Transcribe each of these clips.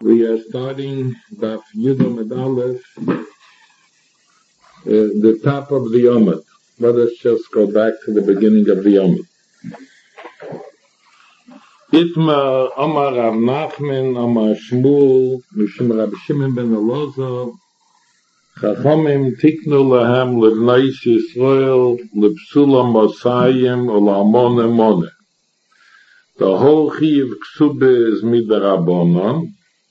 We are starting Daf Yudam and Aleph, the top of the Yomad. Let us just go back to the beginning of the Yomad. Itma Amar Rav Nachman, Amar Shmuel, Mishum Rabbi Shimon ben Elazar, Chachamim tiknu lahem lebnais Yisrael, lebsulam Mosayim, ulamone mone. The whole Chiyuv Ksube is midarabonon.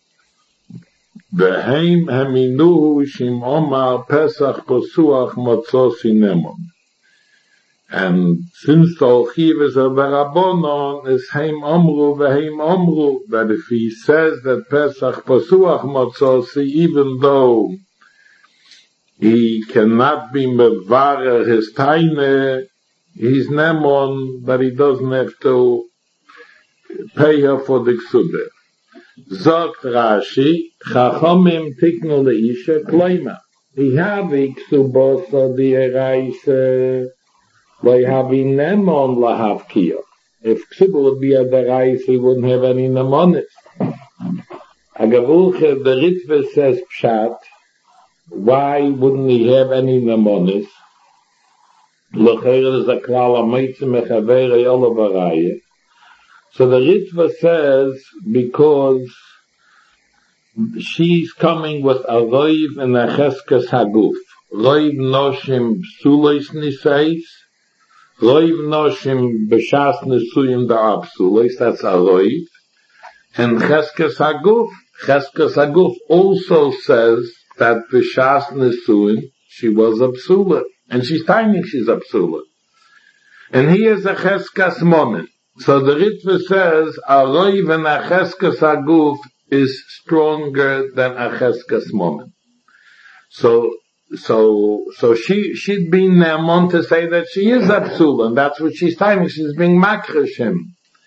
V'heim haminuhu shim omar Pesach posuach matzosi nemon. And since the whole Chiyuv is a darabonon, is heim omru v'heim omru, that if he says that Pesach posuach matzosi, even though he cannot be mevarer his taine, he's nemon, but he doesn't have to pay her for the ksube. Zogt Rashi, Chachamim tiknu leisha kleima. Ihavi ksubos odi eraise, loihavi nemon lahavkiyo. If ksube would be at the eraise, he wouldn't have any nemonis. Agavulche, the Ritve says pshat, why wouldn't he have any nemonis? Locher is a klal ameitze mechavere yolavaraye. So the Ritva says, because she's coming with a roiv and a cheskes haguf. Roiv noshim psulois nisais, roiv noshim b'shas nisuyim da'ab psulois, that's a roiv. And cheskes haguf also says that b'shas nisuyim, she was a psula. And she's tiny, she's a psula. And here's a cheskes momen. So the Ritva says, a roiv and a cheskes haguf is stronger than a cheskes momen. So she'd be nemon to say that she is a psula, and that's what she's timing. She's being makrishim.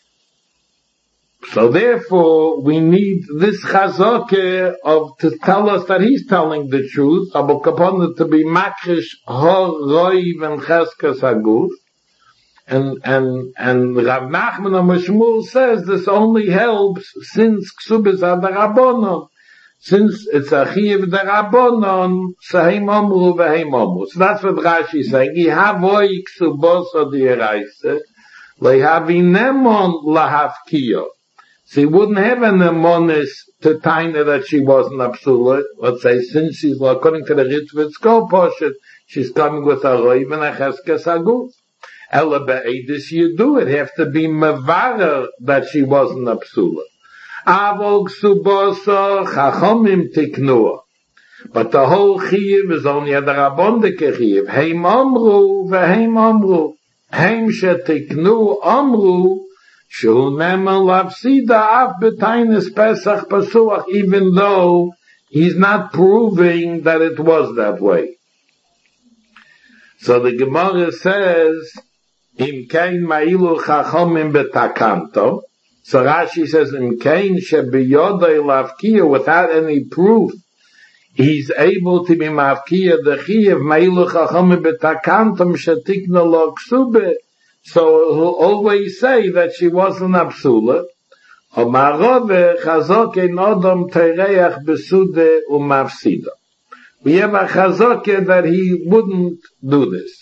So therefore, we need this chazakeh to tell us that he's telling the truth, Abu Kapon to be makrish her roiv and cheskes haguf. And Rav Nachman and Shmuel says this only helps since Ksubis are the Rabbonon. Since it's a Chiyuv the Rabbonon, so heim omru v'heim omru. So that's what Rashi is saying. Ihavoi Ksubos o di'eraise, lehavi nemon lahavkiyo. So he wouldn't have a nemonis to taina that she wasn't a psula. Let's say, since she's, according to the Ritva Poshet, she's coming with a roiv and a cheskes haguf. Ella be'edis you do it. Have to be mevarer that she wasn't a psula. Avog subosa chachomim tiknua. But the whole chiyuv is only a darabondike chiyuv. Heim omru v'heim omru. Heim shetiknu omru shehu nemen lavsida af betainis pesach pasuach, even though he's not proving that it was that way. So the Gemara says, Im kein ma'ilu chachomim betakanto. So Rashi says, Im kein shebiyodai lavkiya, without any proof, he's able to be mavkiya the chiyav ma'ilu chachomim betakantom shetikna lo ksube. So he'll always say that she wasn't a psula. O marove chazok ein odom tereach besude umavsida. We have a chazok that he wouldn't do this.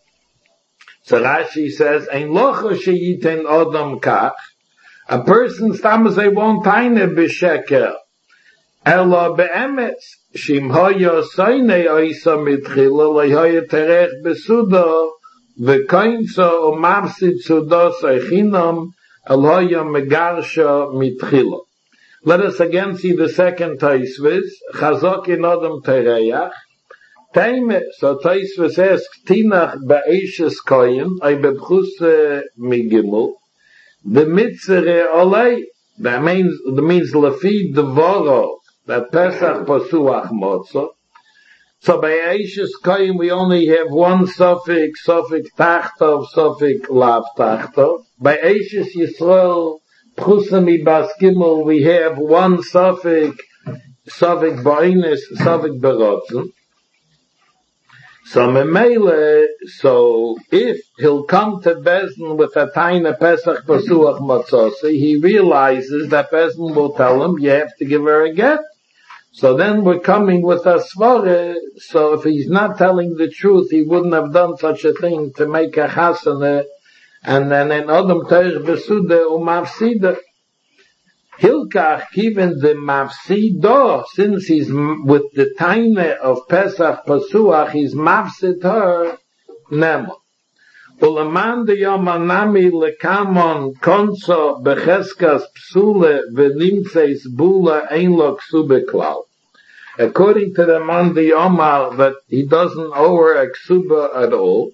So Rashi says, Ein locha sheyiten odom kach. A person stammers a won't taine b'sheker. Elo be'emetz. Shim hoyo soine oisa mitchila, lehoyo terech besudo, v'koinso umavsid sudo soichinom, eloyo megarsha mitchila. Let us again see the second Taisvis. Chazok in odom tereach. Taime, so Taisvis asks, Tinach ba'eshes koyin, ay bebchus migimul, the mitzere olay, that means lefi devoro, that Pesach pasuach motzo. So by Eishes koyin we only have one suffix tachtov, suffix lav tachtov. By Eishes Yisrael, Pchusami bas gimel, we have one suffix ba'inus, suffix berotzen. So Memele, so if he'll come to Bezdin with a tiny Pesach Pasuach Matzosi, he realizes that Bezdin will tell him, you have to give her a get. So then we're coming with a svara, so if he's not telling the truth, he wouldn't have done such a thing to make a chasana, and then an Adam Teich Besuda Umafsida. Hilkach, even the Mafsido, since he's with the taina of Pesach Pasuach, he's mafsid her, Nemo. Ulaman de Yomanami lekamon konso becheskas psule venimtzeis bula ein lo ksube klal. According to the man de Yoma, that he doesn't owe her a ksuba at all.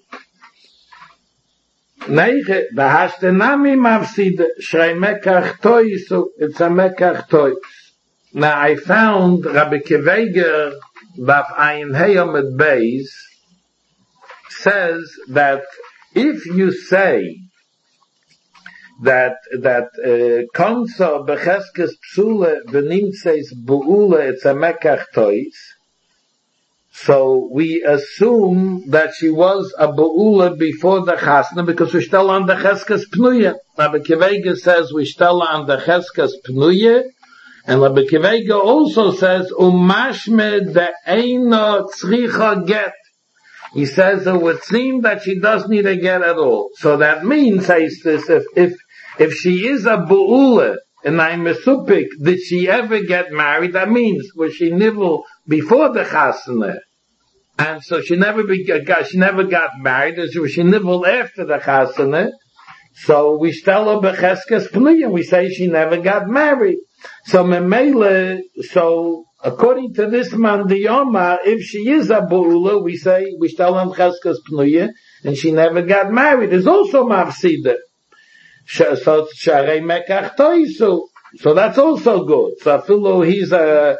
Neiche, da hast du nami mafside, schrei mekach toisu, it's a mekach tois. Now I found Rabbi Kiveger, Baf Ayin Heyom at Beis, says that if you say that konso becheskes psule v'nimtzeis bu'ule, it's a mekach tois, so we assume that she was a bu'ula before the chasna because we still on the cheskes pnuye. Rabbi Kiveger says we still on the cheskes pnuye, and Rabbi Kiveger also says umashme de eina tzricha get. He says it would seem that she does need a get at all. So that means, says this, if she is a bu'ula, and I'm mesupik, did she ever get married? That means, was she nivel before the chasana? And so she never got married, and she nivel after the chasana. So we tell her becheskes pniyah, we say she never got married. So memele, so according to this man, the Yoma, if she is a bu'ula, we say, we tell her becheskes pniyah, and she never got married, is also mafsida. So sharei mekach toisu. So that's also good. So afilu he's a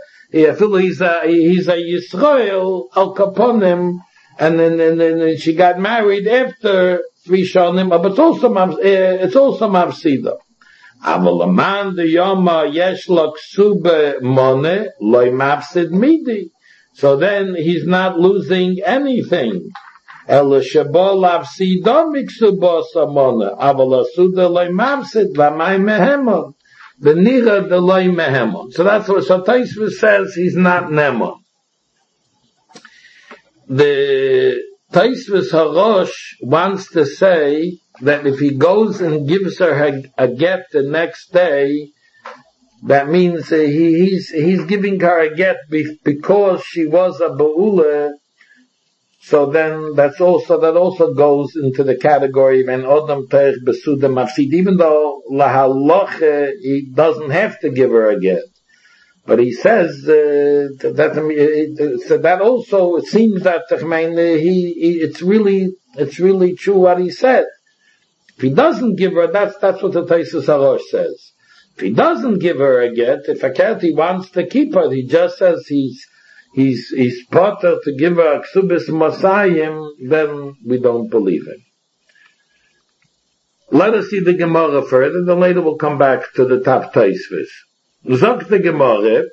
Yisrael al kaponim, and then she got married after 3 shonim, but it's also mafsida. Aval aman de yoma yesh lo ksube mone loy mafsid midi. So then he's not losing anything. El shabo lafsida miksubo samona aval asuda loy mafsid lamay mehemon. The nira the loy mehemon. So that's what Taisva says. He's not nemon. The Taisva's Harosh wants to say that if he goes and gives her a get the next day, that means he's giving her a get because she was a ba'ula. So then that also goes into the category of an Odom Teich Besuda Mafsid, even though lahaloche he doesn't have to give her a get. But he says that also it seems that it's really true what he said. If he doesn't give her, that's what the Taisus Harosh says. If he doesn't give her a get, if a cat he wants to keep her, he just says he's potter to give her a ksubis masayim, then we don't believe him. Let us see the Gemara further, then later we'll come back to the top Taisvis. Zog the Gemara,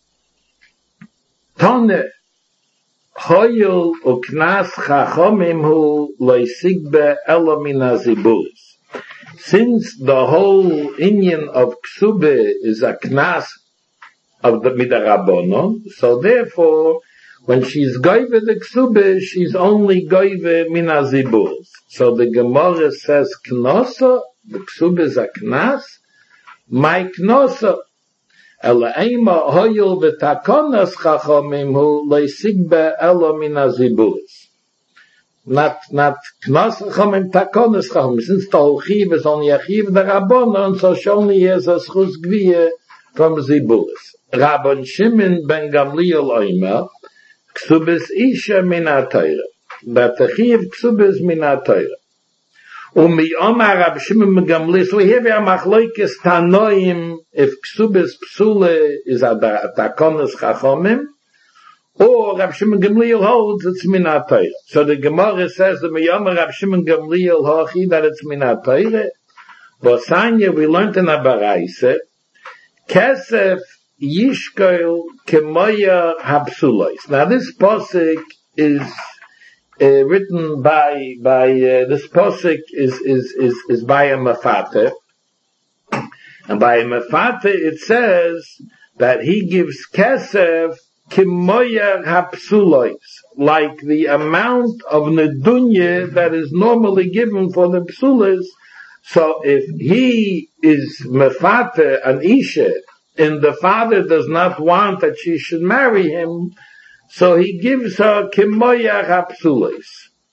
Tone, Hoyul uknas chachomim hu loisigbe elamina zibuz. Since the whole inyan of ksube is a knas of the midarabonon, so therefore, when she's goyve the ksube, she's only goyve mina zibuz. So the Gemara says knosa, the ksube is a knas, my knosa. Ela ema hoyul v'takonas chachomim hu leisigbe elo min hazibuz. Not knas chachomim, takonas chachomim. Since the whole chiv is only a chiv the Rabbanon, so she only has a schus gviye from zibuz. Rabban Shimon ben Gamliel oimer, ksubis isha min ha-Torah. But the chiv ksubis min ha-Torah. Umi Omar Rab Shimon ben Gamliel, so here we are machloikes tanoim, if ksubis psule is a takonas chachomim, or Rab Shimon ben Gamliel holds it's min ha-Torah. So the Gemara says that Umi Omar Rab Shimon ben Gamliel hochi that it's min ha-Torah. But Sanya we learned in a baraise, kesef yishkoil kemoya hapsulois. Now this posik is written by this posik is by a Mefater, and by a Mefater it says that he gives kesef kimoyer hapsulois, like the amount of nedunya that is normally given for the psulas. So if he is Mefater an isha, and the father does not want that she should marry him, so he gives her kimoyer hapsulois.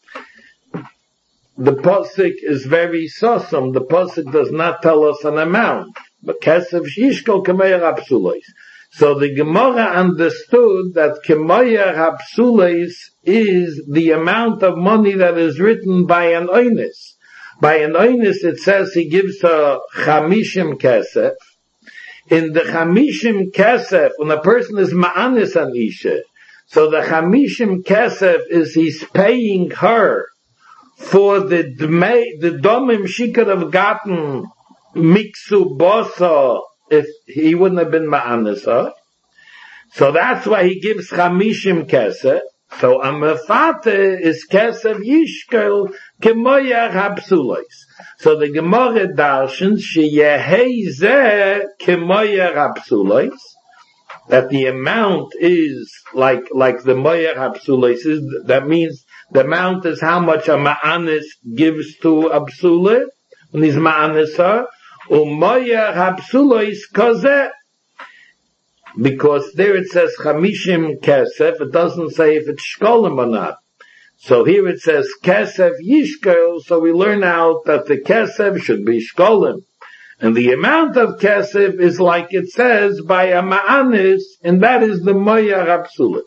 The posik is very sosum. The posik does not tell us an amount, but kesef shishkol kimoyer hapsulois. So the Gemara understood that kimoyer hapsulois is the amount of money that is written by an oines. By an oines it says he gives her chamishim kesef. In the chamishim kesef, when a person is ma'anis an isha, so the chamishim kesef is he's paying her for the domim she could have gotten miksu bosa if he wouldn't have been ma'anis her. So that's why he gives chamishim kesef. So a Mefater is kesef yishkel kemoyer hapsulois. So the Gemara darshans sheyehei zeh kemoyer hapsulois, that the amount is like the moyer hapsulois is. That means the amount is how much a ma'anis gives to a psula when he's ma'anis her. Umoyer hapsulois kozeh. Because there it says chamishim kesef, it doesn't say if it's shkolim or not. So here it says kesef yishkel, so we learn out that the kesef should be shkolim. And the amount of kesef is like it says by a ma'anis, and that is the moyer hapsulis.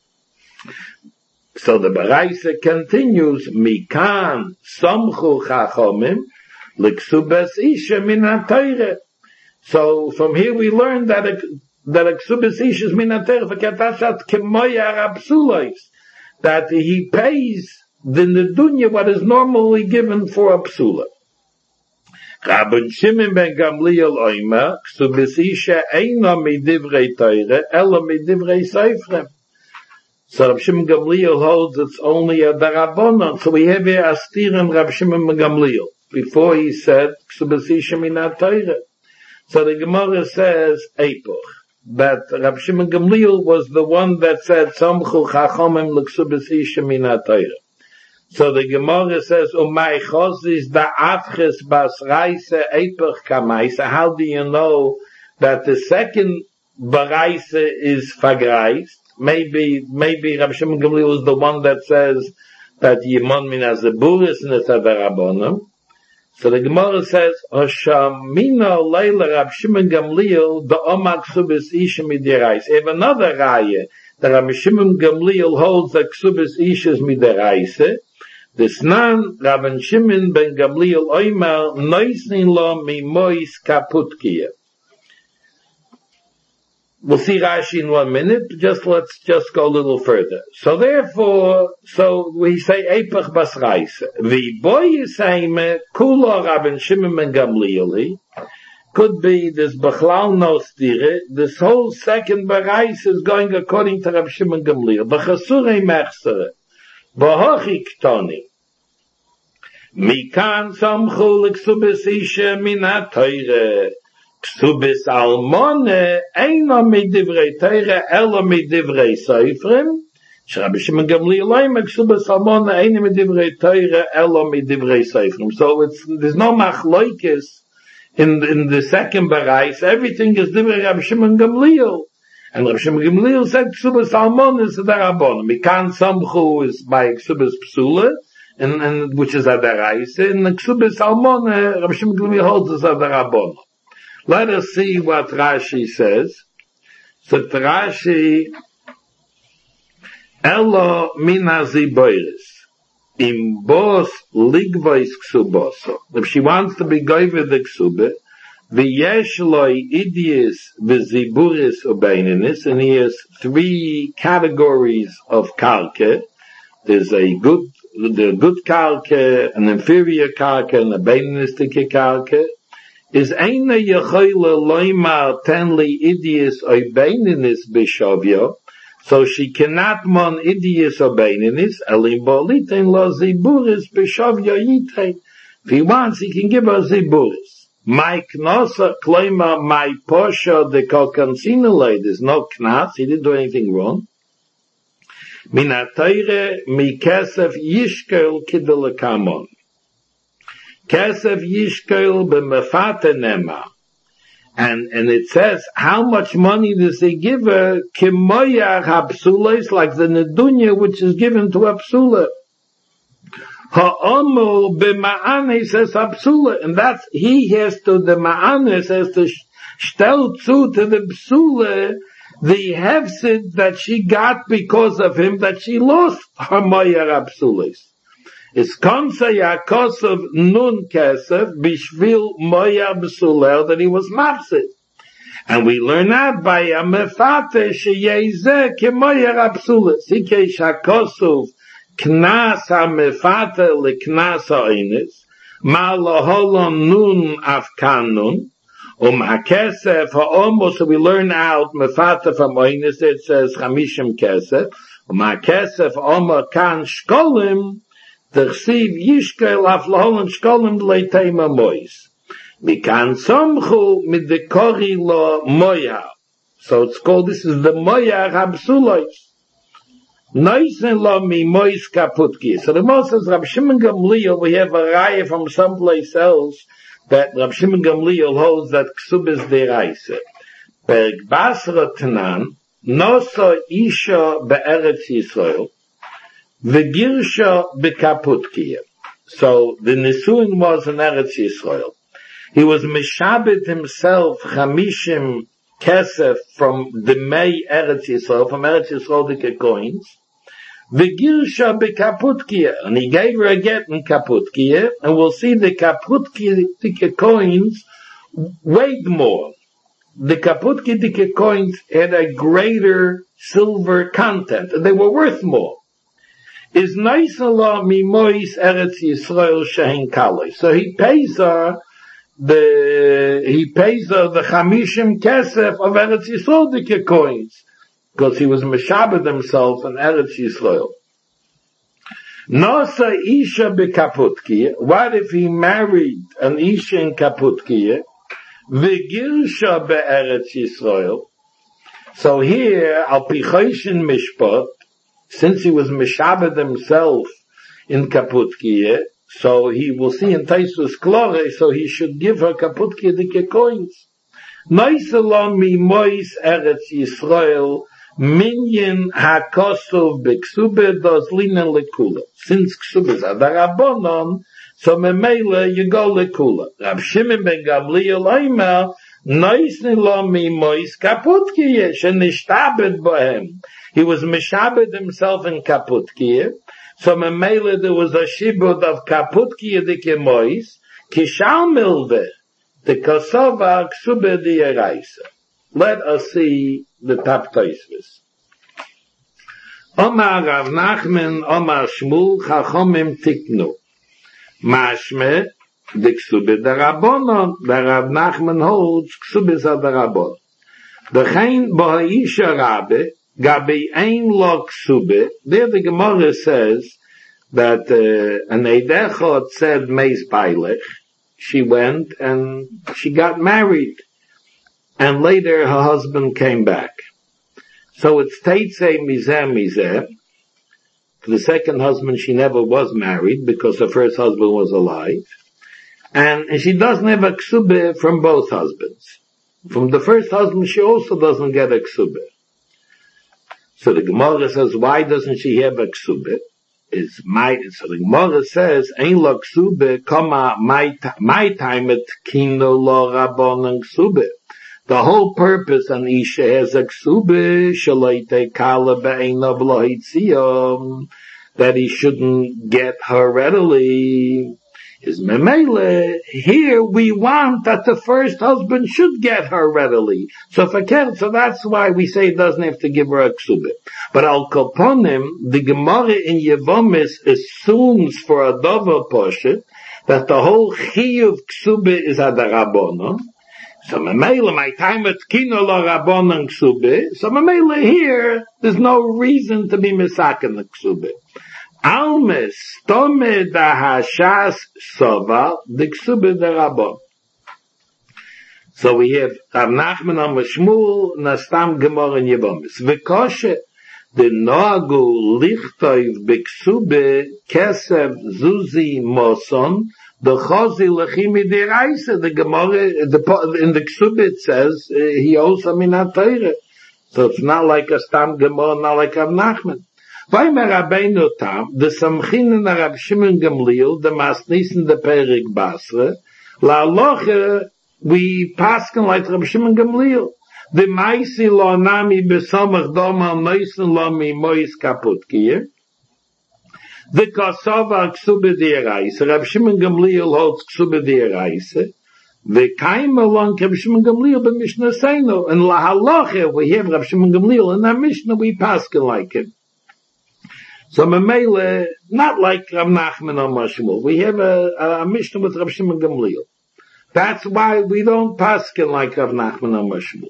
So the Baraisa continues, mikan somchu chachomim l'ksubes isha min ha'torah. So from here we learn that a ksubes isha is min ha'torah v'ketashat kemoyer hapsulos, that he pays the nedunya what is normally given for a psula. Rabban Shimon ben Gamliel oimer ksubes isha eino midivrei Torah ela midivrei seifrim. So Rabbi Shimon Gamliel holds it's only a darabonon. So we have here Astir and Rabbi Shimon ben Gamliel. Before he said ksubes isha min ha'torah. So the Gemara says Eipuch, that Rabbi Shimon Gamliel was the one that said Samchu Chachomim l'ksubes isha min ha'torah. So the Gemara says Umay Chozis da'avches bas reise Eipuch kamaisa. How do you know that the second baraise is fagreist? Maybe Rabbi Shimon Gamliel was the one that says that Yimon min hazeburis and it's a darabonim. So the Gemara says, Hoshamino Leila Rabbi Shimon Gamliel the Omar Ksubis Isha Miderais. If another raya that Rabbi Shimon Gamliel holds that Ksubis Isha is Miderais, this nan Rabbi Shimon ben Gamliel Oimar Noisnin lo mimois kaputkia. We'll see Rashi in 1 minute. Let's go a little further. So therefore, we say Eipach bas Reise. The boy is saying Kula Rabban Shimon ben Gamliel. Could be this Bechlal no stire. This whole second Bereis is going according to Rabbi Shimon Gamliel. B'chasurei mechsere. B'hochi ktoni. Mikan samchu l'ksubes isha min ha'torah. Ksubis almone eino midivrei Torah elo midivrei seifrim. Rabbi Shimon Gamliel oimer ksubis almone eino midivrei Torah elo midivrei seifrim. So there's no machloikis in the second barais. Everything is divrei Rabbi Shimon Gamliel. And Rabbi Shimon Gamliel said ksubis almone is a darabon. Mikan samchu is by ksubis psula, and which is a darais. And ksubis almone Rabbi Shimon Gamliel holds is a darabon. Let us see what Rashi says. So Rashi, Elo min haziboris, im bos ligvois ksuboso. If she wants to be going with the ksube, v'yesh loi idias v'ziburis ubeininis, and he has 3 categories of karke. There's the good karke, an inferior karke, and a beininistic karke. Is eine yechoyle loimar tenli idias oy beininis bishavyo, So she cannot mon idius or beininis, elim boliten lo ziburis b'shov yoyite. If he wants, he can give her ziburis. My knosa kloima, my posho de kokansinule, there's no knas, he didn't do anything wrong. Minatayre mi kesef yishkel kidelekamon. Kesef yishkel b'mefate nema. And it says, how much money does he give her? Kimoyach hapsules, like the nedunya which is given to Apsula. Ha'omu b'ma'ane says Apsula, and that's, he has to, the ma'ane has to stel zu to the Psula, the hefsid that she got because of him, that she lost her moyach Apsules. It's konsa yakosov nun kesef bishvil moya b'sulel that he was mafsid. And we learn that by a mefate sheyezeh kemoya rapsules. Hike shakosov knas ha-mefate leknas ha'ines ma loholon nun afkanun ha-kesef ha'omo. So we learn out mefate from ha'ines, it says chamishim kesef ha-kesef ha'omo kan shkolim the Chsiv Yishkel Aflaholen Shkolim Leitema Mois. Mikan Somchu mit the Kori Lo Moya. So it's called, this is the Moya Habsulois. Noisen Lo Mi Mois Kaputki. So the Moses says, Rab Shimon Gamliel, we have a raya from someplace else, that Rab Shimon Gamliel holds that Ksub is the Reise. Berg Basra Tanan, Noso Isha Be'eretz Yisrael, the Girsha Bekaputkiya. So the Nisuin was in Eretz Yisrael. He was Mishabit himself, Chamishim Kesef from the May Eretz Yisrael, from Eretz Yisrael the coins. The Girsha Bekaputkiya. And he gave her a get in Kaputkiya, and we'll see the Kaputkiya coins weighed more. The Kaputkiya coins had a greater silver content, and they were worth more. Is nice Allah mimois Eretz Yisrael shehin kalei. So he pays her the chamishim kesef of Eretz Yisrael the coins, because he was meshabed himself in Eretz Yisrael. Nosa isha bekaputkiya. What if he married an isha in Kaputkiya? V'girsha be'eretz Yisrael. So here al pichoshin mishpat, since he was Mishabed himself in Kaputkiya, so he will see in Taisus Klore, so he should give her Kaputkiya the coins. Noisalom mi mois Eretz Yisrael, minyan hakosov beksube dos linen lekula. Since ksube is adarabonon, so memele you go lekula. Rab Shimon ben Gamliel Oimer, noisalom mi mois Kaputkiya, shenishtabed bohem. He was Mishabed himself in Kaputkiya. So Memele there was a shibud of Kaputkiya the Kemois, Kishal Milve, the Kosova Ksube the Eraisa. Let us see the top Tosfos. Omar Rav Nachman, Omar Shmuel, Chachomim Tiknu. Mashme, the Ksube the Rabbonon, the Rav Nachman holds Ksube the Rabbonon. The Chain Bohaisha Rabbe, Gabi ein lo ksube. There the Gemara says that an Eidechot said Meis Bailech. She went and she got married, and later her husband came back. So it states a mizeh. The second husband she never was married because her first husband was alive, and she doesn't have a ksube from both husbands. From the first husband she also doesn't get a ksube. So the Gemara says, why doesn't she have a ksube? So the Gemara says, ein lo ksube, kama, my time at kino lo rabbonon ksube. The whole purpose an isha has a ksube, shaloite kala be'einav lo hitziyom, that he shouldn't get her readily. Is memele, here we want that the first husband should get her readily. So that's why we say it doesn't have to give her a ksube. But al koponim, the Gemara in Yevomis assumes for a dover poshet that the whole chiyuv ksube is adarabonon. So Mamela, my time at Kino lo Rabbonon Ksube. So Mamela here, there's no reason to be Misaken the Ksube. Almes, Tome da Hashas Sova, the Ksube de Rabbon. So we have Rav Nachman on Shmuel, Nastam Gemor in Yevomis. V'koshe, the Noagu Lichtoiv B'Ksube, Kesev Zuzi Moson, the Chozi Lechimi Deraisa, the Gemara, in the Ksube it says, he also Minat Teire. So it's not like a Stam Gemara, not like Rav Nachman. Vaymer Rabbeinu Tam, the Samchin in Rav Shimon Gamliel, the Masnis in the Perik Basra, La Loche, we pasken like Rav Shimon Gamliel. The Maisi lo nami besomach doma meisen lo mi mois kaput kier. The Kosova ksube deraise. Rav Shimon Gamliel holds ksube deraise. The kaima long Rav Shimon Gamliel be Mishnah Seino. And la halacha, we have Rav Shimon Gamliel, and that Mishnah we pasken like it. So Mamele, not like Rav Nachman or Mashmul. We have a Mishnah with Rav Shimon Gamliel. That's why we don't pasken like Rav Nachman or Mashmul.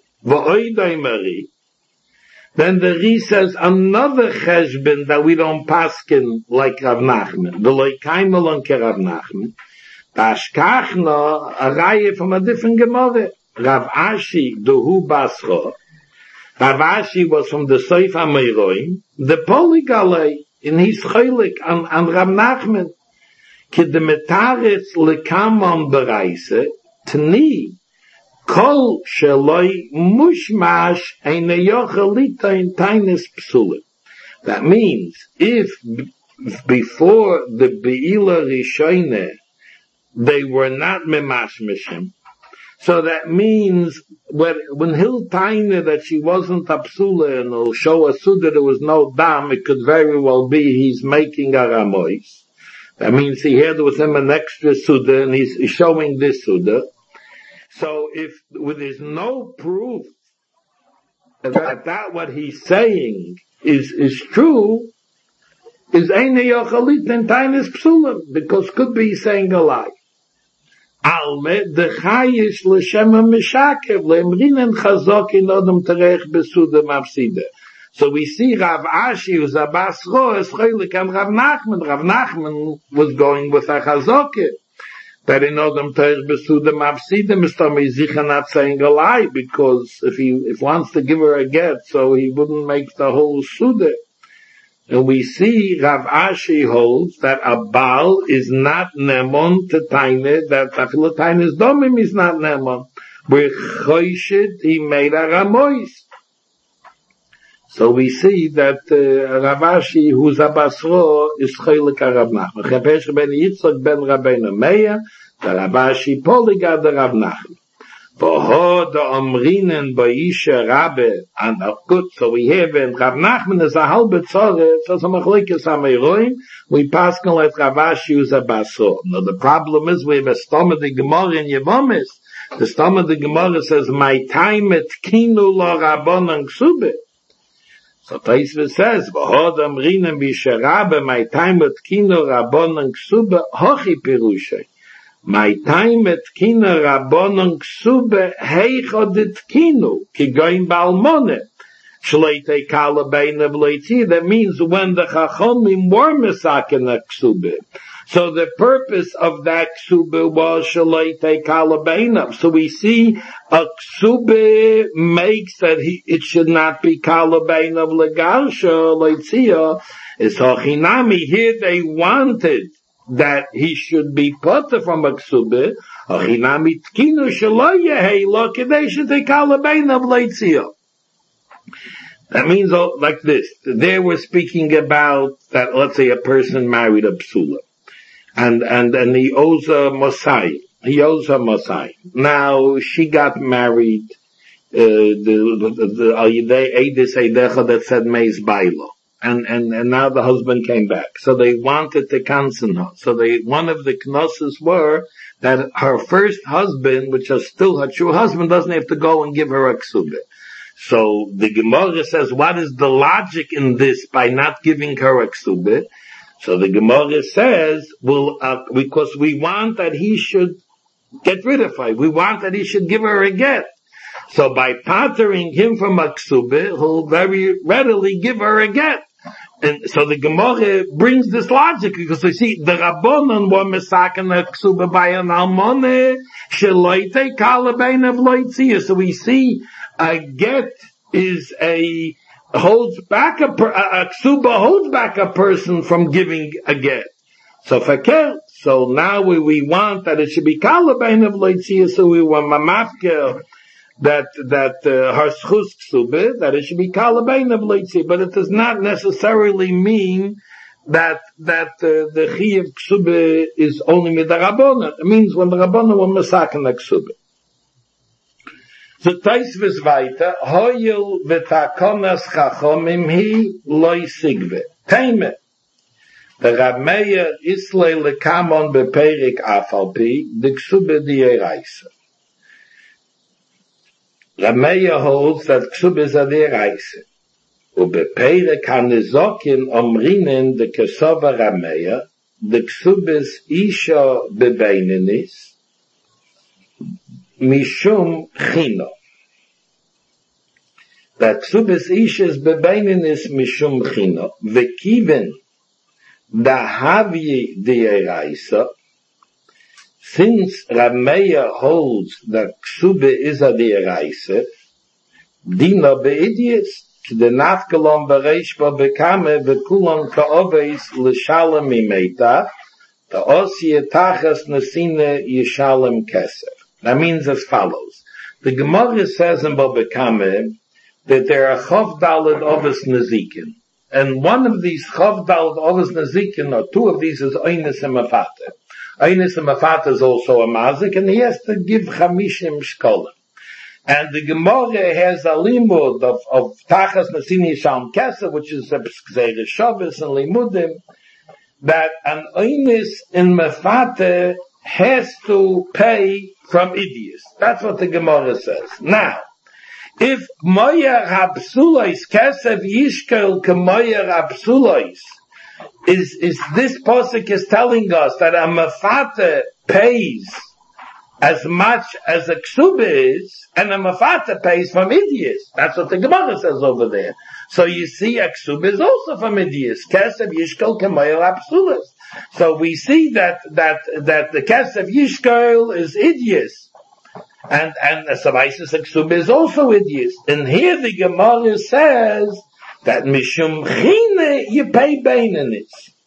Then the Ri says another cheshbon that we don't pasken like Rav Nachman. The loikaim ke Rav Nachman. Tashkachna a raya from a different Gemara. Rav Ashi duhu basro. Rav Ashi was from the Seif HaMeiroim. The Polygalei in his chaylik on Rav Nachman. Kidemetaretz lekamon bereise tni. Kol sheloi mushmash eine yochelita in taines psulim. That means, if before the Be'ila Rishone, they were not memashmishim, so that means, when he'll taine that she wasn't a psula and he'll show a suda there was no dam, it could very well be he's making a ramois. That means he had with him an extra suda and he's showing this suda. So if there's no proof that what he's saying is true, is eine yochalit and tainis psulim, because could be saying a lie. Alme de chayish l'shema mishakev le'emrinen chazok in odom terech besuda mafsida. So we see Rav Ashi who's a basro is chaylik and Rav Nachman. Rav Nachman was going with a chazokeh. That in Odom Teich Besuda Mavsida, Mr. Mezicha not saying a lie, because if he wants to give her a get, so he wouldn't make the whole Suda. And we see Rav Ashi holds that a Baal is not Nemon to Taine, that Tafila Taine's Domim is not Nemon. With Choshid, he made a Ramois. So we see that Rav Ashi, who's a Basro, is Chaylik Rav Nachman. Chepesh ben Yitzchak ben Rabbeinu Meir, the Rav Ashi Poliga the Rav Nachman. Voho the Omrinen Ba'isha Rabbe, and good, so we have in Rav Nachman is a halbe tzore, so some achlikes HaMeiroim, we pass on like Rav Ashi who's a Basro. Now the problem is we have a stomach the Gemara in Yevomis. The stomach the Gemara says, my time at Kinu lo Rabbonon Ksube. So Taisva says, V'hod amrinem b'isharabe, my time at Kino Rabbonon Ksube, hochi pirushay. My time at Kino Rabbonon Ksube, heichod et Kino, ki goyim ba'almone. Shleitei kala beina v'leitzi, that means when the Chachomim were mesaken a Ksube. So the purpose of that ksube was shaleitei kala beina. So we see a ksube makes that it should not be kala beina legarsha leitzia. Is hachinami here they wanted that he should be put from a ksube. Hachinami tkinu shaloyehei lo kedei shetei kala beina leitzia. That means like this. They were speaking about that. Let's say a person married a psula. And he owes a Mosai. He owes her Mosai. Now, she got married, the Eidis Eidecha that said Meis Bailo. And now the husband came back. So they wanted to cancel her. So one of the knosses were that her first husband, which is still her true husband, doesn't have to go and give her a ksube. So the Gemara says, what is the logic in this by not giving her a ksube? So the Gemara says, because we want that he should get rid of her. We want that he should give her a get. So by partnering him from a ksuba, he'll very readily give her a get. And so the Gemara brings this logic, because we see the Rabbanon were mesaken a ksuba by an almone, sheloite kalabein of loitzia. So we see a get is holds back a ksuba holds back a person from giving a get. So now we want that it should be kalabein of loitzia, so we want mamafkel that harschus ksube, that it should be kalabein of loitzi, but it does not necessarily mean that the chiyuv ksube is only midarabona. It means when the rabbona were mesaken the ksube. The Taisvis weiter, hoyel v'takonas chachomim hi loy sigve. Teime. The Rab Meir islay lekamon beperik afalpi, the ksube di'eraisa. Rameya holds that ksub is a deraisa. Ubepeire kanezokin omrinen de kesova Rameya, the ksub is isha bebeinenis, mishum chino. That ksub is isha bebeinenis mishum chino. Vekiven da havye deraisa, since Rameya holds that ksube is a deraisa, dina be'idias, the nafkalon v'reishba bekame v'kulon ka'oveis l'shalem imeta, the osye tachas nesine yishalem kesef. That means as follows. The Gemara says in Babekame that there are chav daled ovis nezikin. And one of these chav daled ovis nezikin, or two of these, is oines and mafate. Einis and Mafat is also a mazik, and he has to give chamishim shkolim. And the Gemara has a limud of Tachas Nasini Yishalem Kesef, which is a Gzeirah Shabbos and Limudim, that an Einis in Mafat has to pay from Idias. That's what the Gemara says. Now, if Moyer Habsulois Kesef Yishkel Kemoyer Habsulois, is this posuk is telling us that a mafata pays as much as a ksuba is, and a mafata pays from idias. That's what the Gemara says over there. So you see, a ksuba is also from idias. Kesef yishkol kemayel apsulas. So we see that the kesef yishkol is idias, and the savaisis ksuba is also idias. And here the Gemara says that mishum chine you pay beinenis.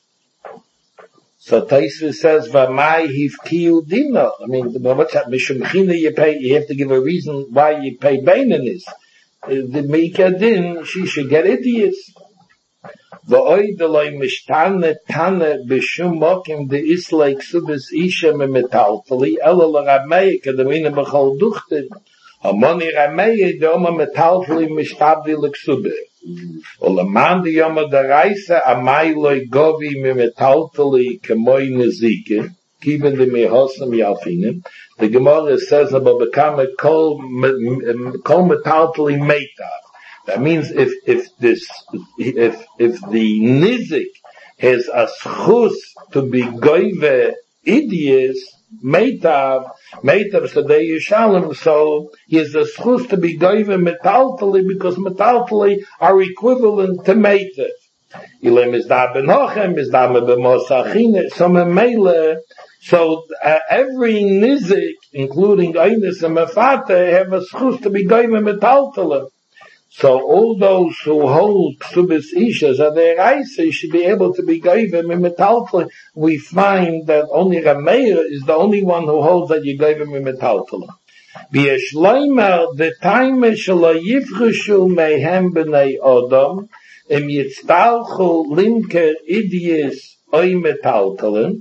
So Taisva says v'mai hivkiu dina. I mean, what's that? Mishum chine you have to give a reason why you pay beinenis. The Meika din, she should get idiots. V'oy deloi mishtane tane b'shum mokim de islay ksubis isha memetaltali ela l'ramei kadamina b'chol duchtin. Hamoni ramei deoma metaltali mishtabdi l'ksubis. Olaman di yoma daraisa amai loy govi memetaltali kemoy nezikin, kiven de mehosam yalfinim. The Gemara says about become kol metaltali meta. That means if the nizik has a schus to be goive idias, Meitav Sadei Yishalem, so he has a schus to be goyve metaltali, because metaltali are equivalent to Meitav. Ilem is da benochem, is da b'mosachine, so every nizik, including Einis and Mefate, have a schus to be goyve metaltali. So all those who hold Ksubis Ishas are their Raisa should be able to be Goyvim in Metaltala. We find that only Rameir is the only one who holds that you Goyvim in Metaltala. B'yeshleimer, the time shelo yifreshu mehem b'nei Odom, im yitztalchu limker idias oy Metaltalim,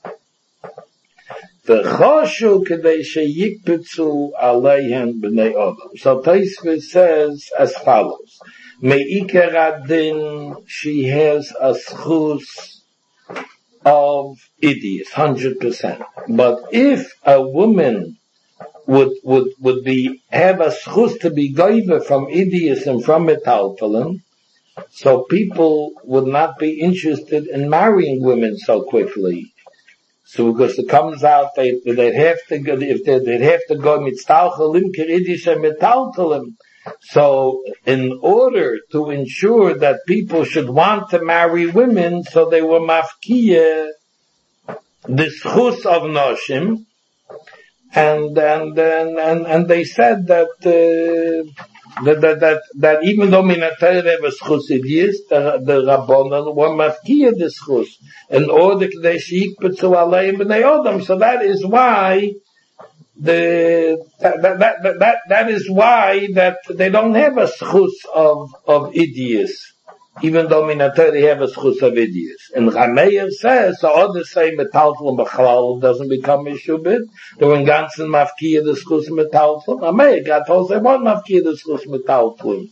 v'choshu k'dei sheyikpetzu aleihem b'nei Odom. So Taisva says as follows. Me'ikar adin, she has a schus of idiots, 100%. But if a woman would have a schus to be goive from idiots and from metaltalin, so people would not be interested in marrying women so quickly. So because it comes out, they'd have to go, they'd have to go mitztalchalim keridisha metaltalim. So in order to ensure that people should want to marry women, so they were mafkiya the schus of noshim, and they said that even though Minatayr was chusidiyas, the Rabbanon were mafkiya the schus in order they sheik to alayim b'nei odom. So that is why that is why that they don't have a schus of idiots, even though Minatayr they have a schus of idiots. And Rameir says the others say metaltal b'chalal doesn't become mishubit. They were in ganzen mafkiya the schus metaltal. Rameir got told they want mafkiya the schus metaltal.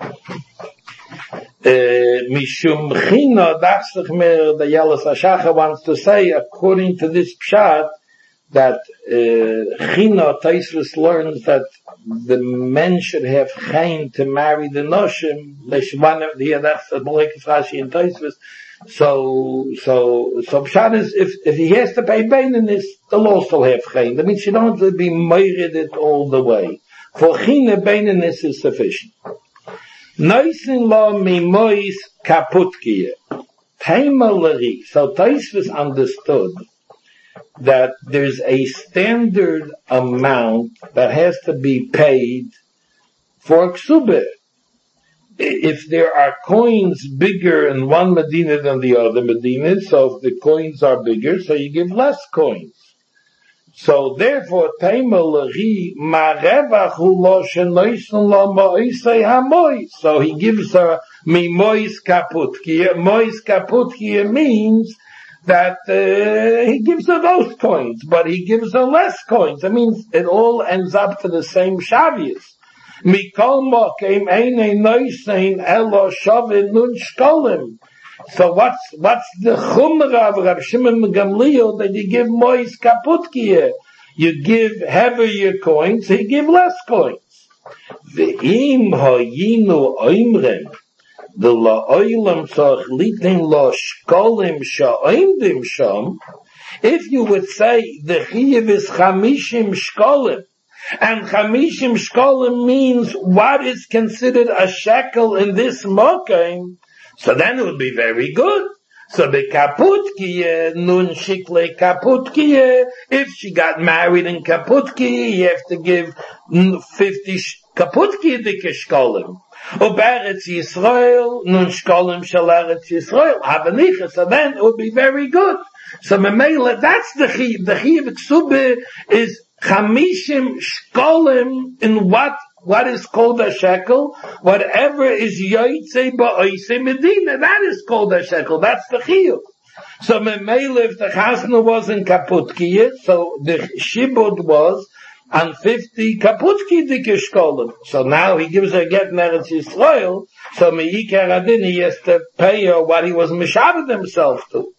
Mishum china dachsich mer the Yelis Hashacha wants to say according to this pshat that china Taisvus learns that the men should have chaim to marry the noshim. Here that's the Malekes Rashi and Taisvus. So pshat is if he has to pay baininess, they'll also have chaim. That means you don't have to be married it all the way. For china baininess is sufficient. Noisin lo mimois kaputkiye. Taimaleri. So Taisvus understood that there's a standard amount that has to be paid for ksubah. If there are coins bigger in one Medina than the other Medina, so if the coins are bigger, so you give less coins. So therefore, so he gives her mimois kaputkiya. Mois kaputkiya means that he gives her those coins, but he gives her less coins. That means it all ends up to the same shavius. Mikol mokem eine noisein elo shavin nun shkolim. So what's the chumra of Rav Shimon Gamliel that you give mois kaputkiya? You give heavier coins, he give less coins. Ve'im hayinu oimrem the la'olam tzarich litin lo shkolim sha'oimdim sham. If you would say the chiyuv is chamishim shkolim, and chamishim shkolim means what is considered a shekel in this mokem, so then it would be very good. So the kaputkiye, nun shikle kaputkiye, if she got married in kaputkiye, you have to give 50 kaputkiye dike shkolim. Uberetz Yisrael, nun shkolim shel Eretz Yisrael, havanicha, so then it would be very good. So memela, that's the chiyuv. The chiyuv ksubah is chamishim shkolim in what is called a shekel, whatever is yoytze ba'oise medina, that is called a shekel, that's the chiyuv. So memela, if the chasna was in kaputkiye, so the shibud was on 50 kaputki dike shkolim. So now he gives her get in Eretz Yisrael, so me'ikar adin, he has to pay her what he was mishavid himself to.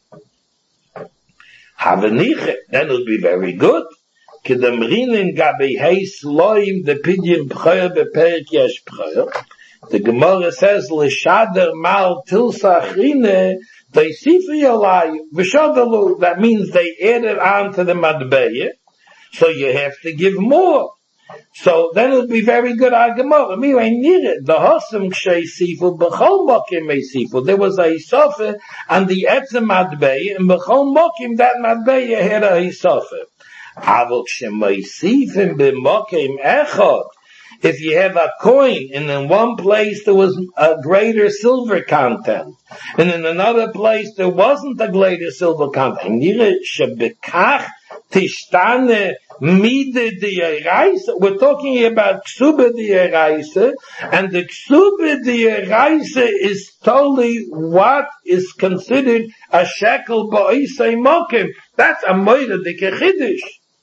Havaniche, then it would be very good. Kedamrinin gabi heis loim de pidyin pchoyer beperik yesh pchoyer. The Gemara says, l'shader mal tilsachrine, they sifu yalai, v'shodalu, that means they added on to the madbeya, so you have to give more. So then it would be very good Gemara. Me ain't near it. The Hosam Kshay Sifu, B'chol Mokim Mei Sifu. There was a Hisofer on the Etzem Madbei, and B'chol Mokim, that Madbei had a Hisofer. Avok Shemei Sifim B'mokim Echot. If you have a coin, and in one place there was a greater silver content, and in another place there wasn't a greater silver content, Nire Shebekach Tishtane Mide Di'eraisa. We're talking about Ksuba Di'eraisa, and the Ksuba Di'eraisa is totally what is considered a shekel ba'isei mokim. That's a moira dikechidish.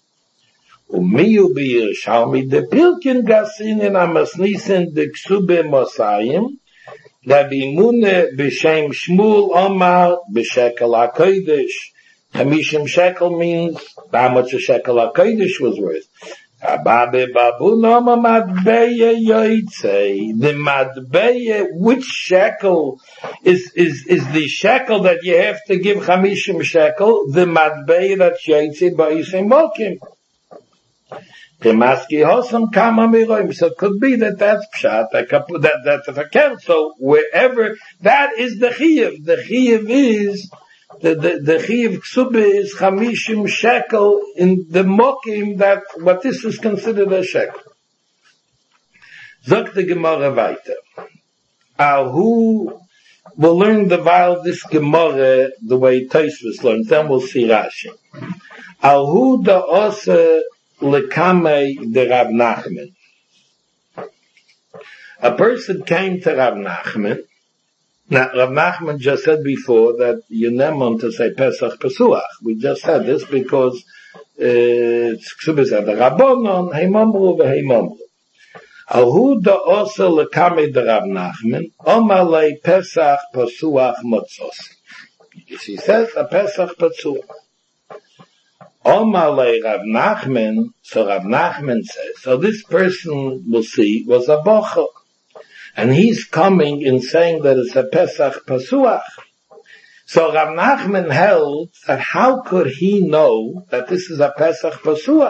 Umiyu b'Yerushalmi de Pilkin gasin in amasnisen de Ksuba Mosayim, Rabbi Mune b'Shem Shmuel Omar b'Shekel HaKodesh. Hamishim shekel means how much a shekel HaKodesh was worth. Ababe babu noma matbeye yoitze. The matbeye, which shekel is the shekel that you have to give 50 shekel? The matbeye that yoitze ba'isem mokim. Kemaski hosam kama miroim. So it could be that's pshat, that's a fakel. So wherever, that is the chiyuv. The chiyuv is, the chiyuv ksube is 50 shekel in the mokim, that what this is considered a shekel. Zok the Gemara weiter. Who will learn the while this Gemara the way Tosfos learns, then we'll see Rashi. Who the ose lekamei de Rav Nachman. A person came to Rav Nachman. Now, Rav Nachman just said before that you nemon to say Pesach Pesuach. We just said this because it's Ksubis at the Rabbonon, Heimomru v'Heimomru. Ahu da osa lekame de Rav Nachman, Omalei Pesach Pesuach Motzos. She says a Pesach Pesuach. Omalei Rav Nachman, so Rav Nachman says, so this person, we'll see, was a bocher. And he's coming and saying that it's a Pesach Pesuach. So Rav Nachman held that how could he know that this is a Pesach Pesuach?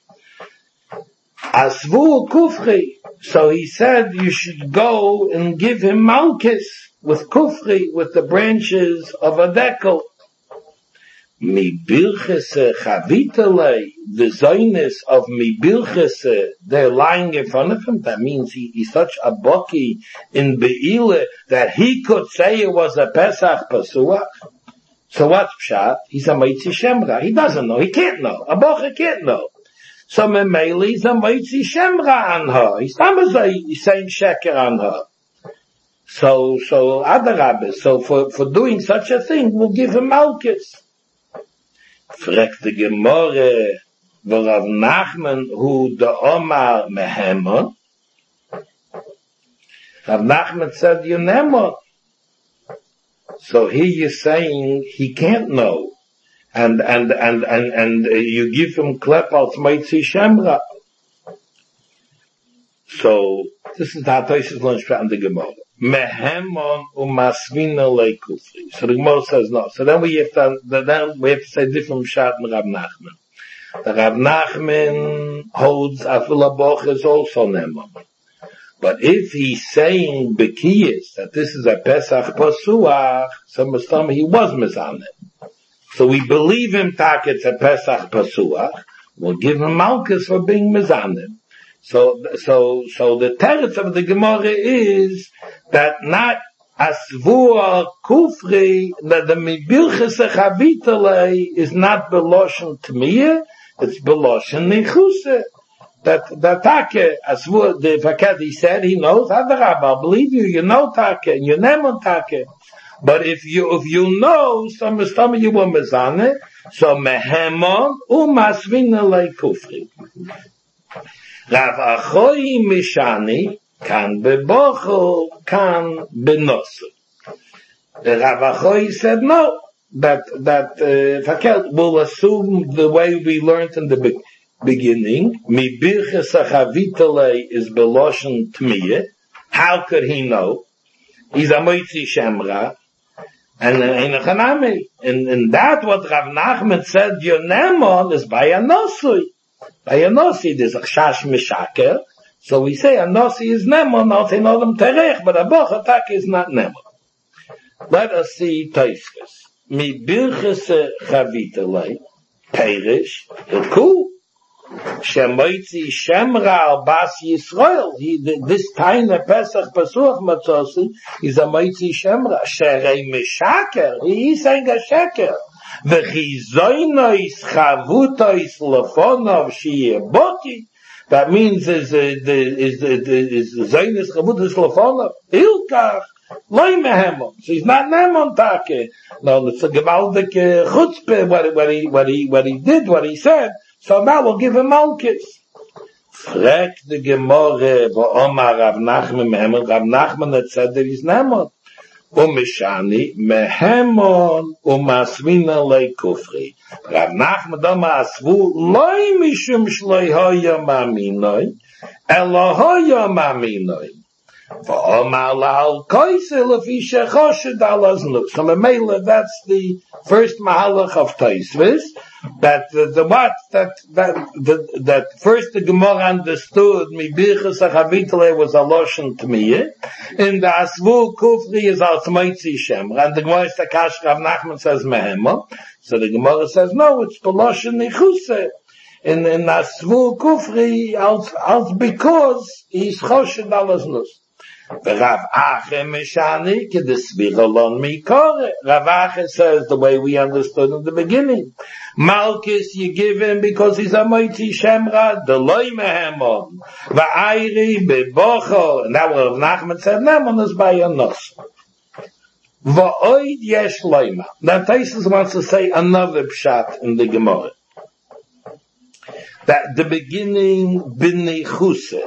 Asvu Kufri. So he said you should go and give him Malkis with Kufri, with the branches of a dekel. Mi bilchese chavitale, the zoyness of mi bilchese, they're lying in front of him. That means he's such a bucky in Be'ile that he could say it was a Pesach Pesuach. So what's pshat? He's a Meitzi Shemra. He doesn't know. He can't know. A bocher can't know. So Memeli is a Meitzi Shemra on her. He's saying sheker on her. So Adarabbe. So for doing such a thing, we'll give him Malkis. Fragt the Gemara, wo Rav Nachman hu de Omar mehemon. Rav Nachman said, you nemon. So here you're saying he can't know. And you give him klep als Meitzi Shemra. So, this is the Tosfos lunch in the Gemara. Mehemon umasvina leikufri. So the Gemara says no. So then we have to say different shot in Rav Nachman. The Rav Nachman holds afila boch is also nemon. But if he's saying bekiyas that this is a Pesach Pesuach, so Mustama he was mizaneh. So we believe him tak it's a Pesach Pesuach. We'll give him Malkus for being mizaneh. So the teretz of the Gemara is that not asvua kufri, that the mibilches chavitale is not beloshen tmiyah, it's beloshen nechuse. That take asvua the fakat he said he knows. Adarabba, I believe you know take and you nemon take. But if you know some you were mezane, so mehemon umasvina lei kufri. Rav Achoi Mishani kan bebocho kan benosu. Rav Achoi said no, that Fakel will assume the way we learned in the beginning. Mi birches achavitale is beloshen tmiyah. How could he know? He's a Meitzi Shemra. And in that what Rav Nachman said, your nemon is by a nosui. By a nosi, there's a chash mishaker. So we say a nosi is nemon, not in odom terech, but a bochatak is not nemon. Let us see Tosfos. Mi birches chavitelei, perish, it's cool. Shemoitzi Shemra al Bas Yisrael. This time the Pesach Pesuach Matzosi is a Moitzi Shemra. Sherei Mishaker. He's saying a sheker. V'chizoinois chavutois lefonov shiyeboki. That means is zoinos chavutois lefonov. Ilkach loy mehemon. So he's not nemon take. No, it's a gewaldik chutzpah what he did, what he said. So now we'll give him Malkis. Frag the Gemara, Omar Rav Nachman mehemon. Rav Nachman had said that he's nemon. Umishani, mehemon, umasvina lei kufri. Rav Nachman dama asvu, loi mishum shloi hoya maminoi, elo hoya maminoi. V'omar la'al koise lefi shechoshed alaznus. So Memela, that's the first mahalach of Tosfos. That that first the Gemara understood mi birchas achavitale was a loshen tmiyah, and the asvu kufri is al tmoitzi shemra, and the Gemara Stakash Rav Nachman says mehema, so the Gemara says no, it's the loshen nichuse, and asvu kufri als because he's choshed alaznus. Rav Ache Meshani Kedesviralon Mikore. Rav Ache says the way we understood in the beginning. Malchus you give him because he's a mighty Shemra, the loy mehemon. Va'ayri bebocho. And that what Rav Nachman said, Nemon is by a nos. Va'oid yesh loyma. Now Taisus wants to say another pshat in the Gemara. That the beginning b'nei chuse.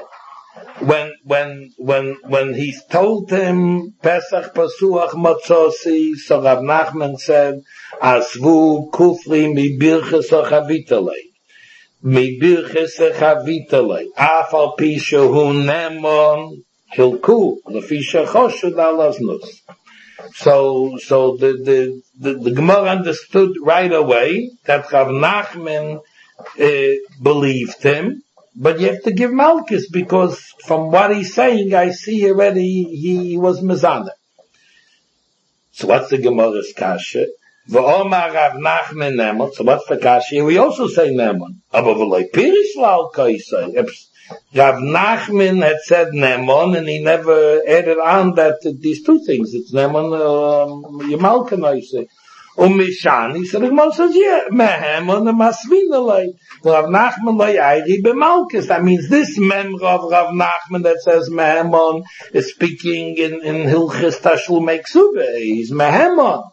When he told him Pesach Pasuach Matzosi, so Rav Nachman said, Asvu Kufri mi birches achavitale, mi birches achavitale, afal pisha hu nemon hilku lefi shechoshed alaznus. So the Gemara understood right away that Rav Nachman believed him. But you have to give Malchus, because from what he's saying, I see already he was Mezana. So what's the Gemara's kasha? V'omar Rav Nachman Nemon. So what's the kasha? We also say Nemon. Aber v'loi pirish la'al kaisai. Rav Nachman had said Nemon, and he never added on that these two things. It's Nemon, Yemalkan, I say. Umishani, so the Gemara says, yeah, mehemon masvina lei. Rav Nachman lei ayri b'malchus. That means this memra of Rav Nachman that says mehemon is speaking in Hilchis Tashlumei Ksubah. He's mehemon.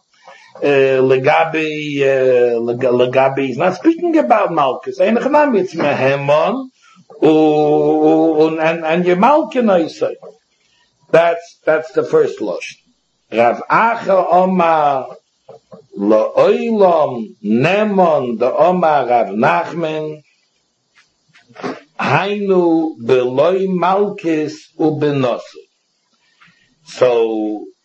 Legabi, he's not speaking about malchus. Einachanami, it's mehemon, and Yemalkin, I say. That's the first losh. Rav Acha Omar, La'olam Nemon the Omar Rav Nachman Hainu Beloi Malchus Ubenosu. So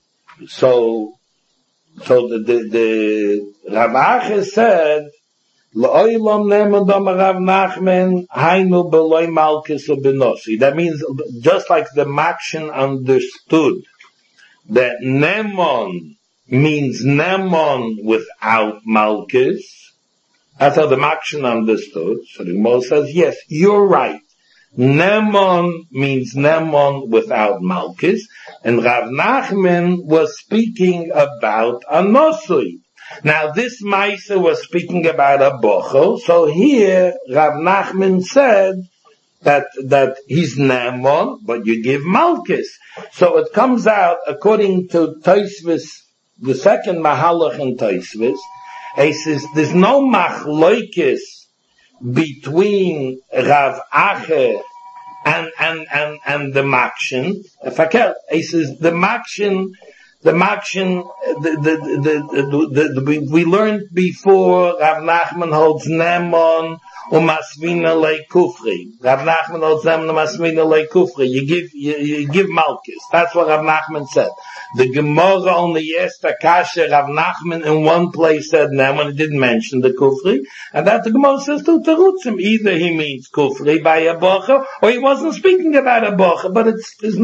the Rav Acha said La'olam Nemon the Omar Rav Nachman Hainu Beloi Malchus Ubenosu. That means just like the Makshin understood that Nemon means Nemon without Malchus. That's how the Makshin understood. So the Gemara says, yes, you're right. Nemon means Nemon without Malchus. And Rav Nachman was speaking about a Nosui. Now this Maisa was speaking about a Bochel. So here Rav Nachman said that he's Nemon, but you give Malchus. So it comes out, according to Tosfos, the second mahalach in Tosfos, he says there's no machloikis between Rav Acha and the Makshin. He says the Makshin, we learned before Rav Nachman holds Nemon umasvina lei kufri. Rav Nachman holds Nemon umasvina lei kufri. You give Malchus. That's what Rav Nachman said. The Gemara only asked Akasha. Rav Nachman in one place said Nemon, he didn't mention the kufri, and that the Gemara says to Terutzim. Either he means kufri by a bocha, or he wasn't speaking about a bocha. But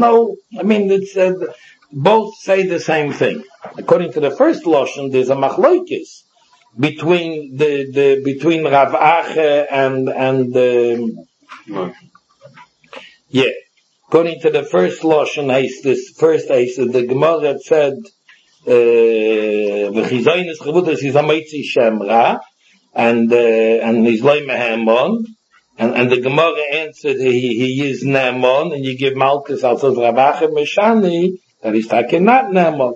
both say the same thing. According to the first Lashon, there's a machlokes between between Rav Acha and According to the first Lashon, the Gemara said v'chizaynus chavutas is a mitzi shemra, and he's loy mehemon. And the Gemara answered, he is Nemon, and you give Malchus out of Rav Acha Meshani, that he's talking not Nemon.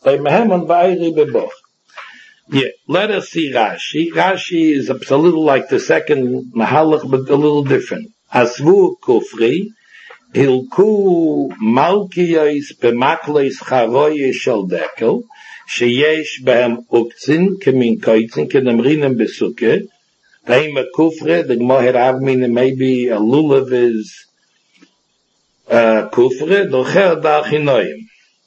Let us see Rashi. Rashi is a little like the second Mahalach, but a little different. Asvu Kufri, Hilku Malkiyos B'makleis Charoye Shel Dekel, Sheyesh Behem Uktzin, Kemin Koitzin, Kenemrinem Besuke, Reima Kufre, the Gmoher Avmin, maybe a lulav is Kufre, Docher Dachinoyim.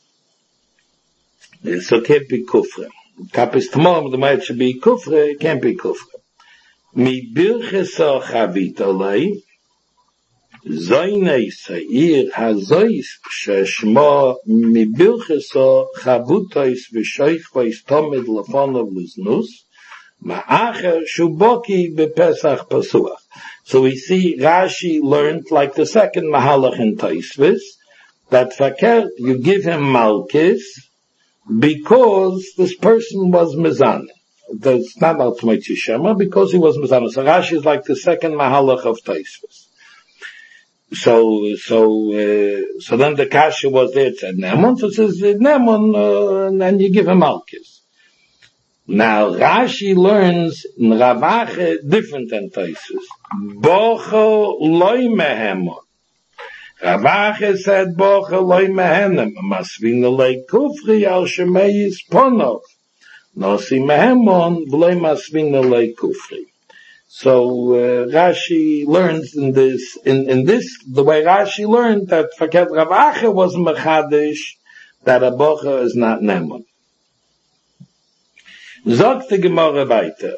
So it can't be Kufre. Kapis Tamam, the might should be Kufre, it can't be Kufre. Mi Birchesa Chavitolei, Zoinei Seir Hazois, Sheshma Mi Birchesa Chavutois V'shoichvois Tomid Lefonov Liznus, Ma'acher Shuboki B'Pesach Pasuach. So we see Rashi learned like the second Mahalach in Taisvis, that Fakert, you give him Malkis, because this person was Mizan. That's not ultimate Shema, because he was Mizan. So Rashi is like the second Mahalach of Taisvis. So then the Kasha was there, it said Nemon, so it says Nemon, and you give him Malkis. Now Rashi learns in Ravache different than Taisus. Bocho loy mehemon. Ravache said Bocho loy mehenem. Masvina lei kufri al shemeyis ponov. Nosi mehemon v'lei masvina lei kufri. So Rashi learns in this, the way Rashi learned that Faket Ravache was mechadish, that a Bocho is not Nemon. Sagt die Gemara weiter.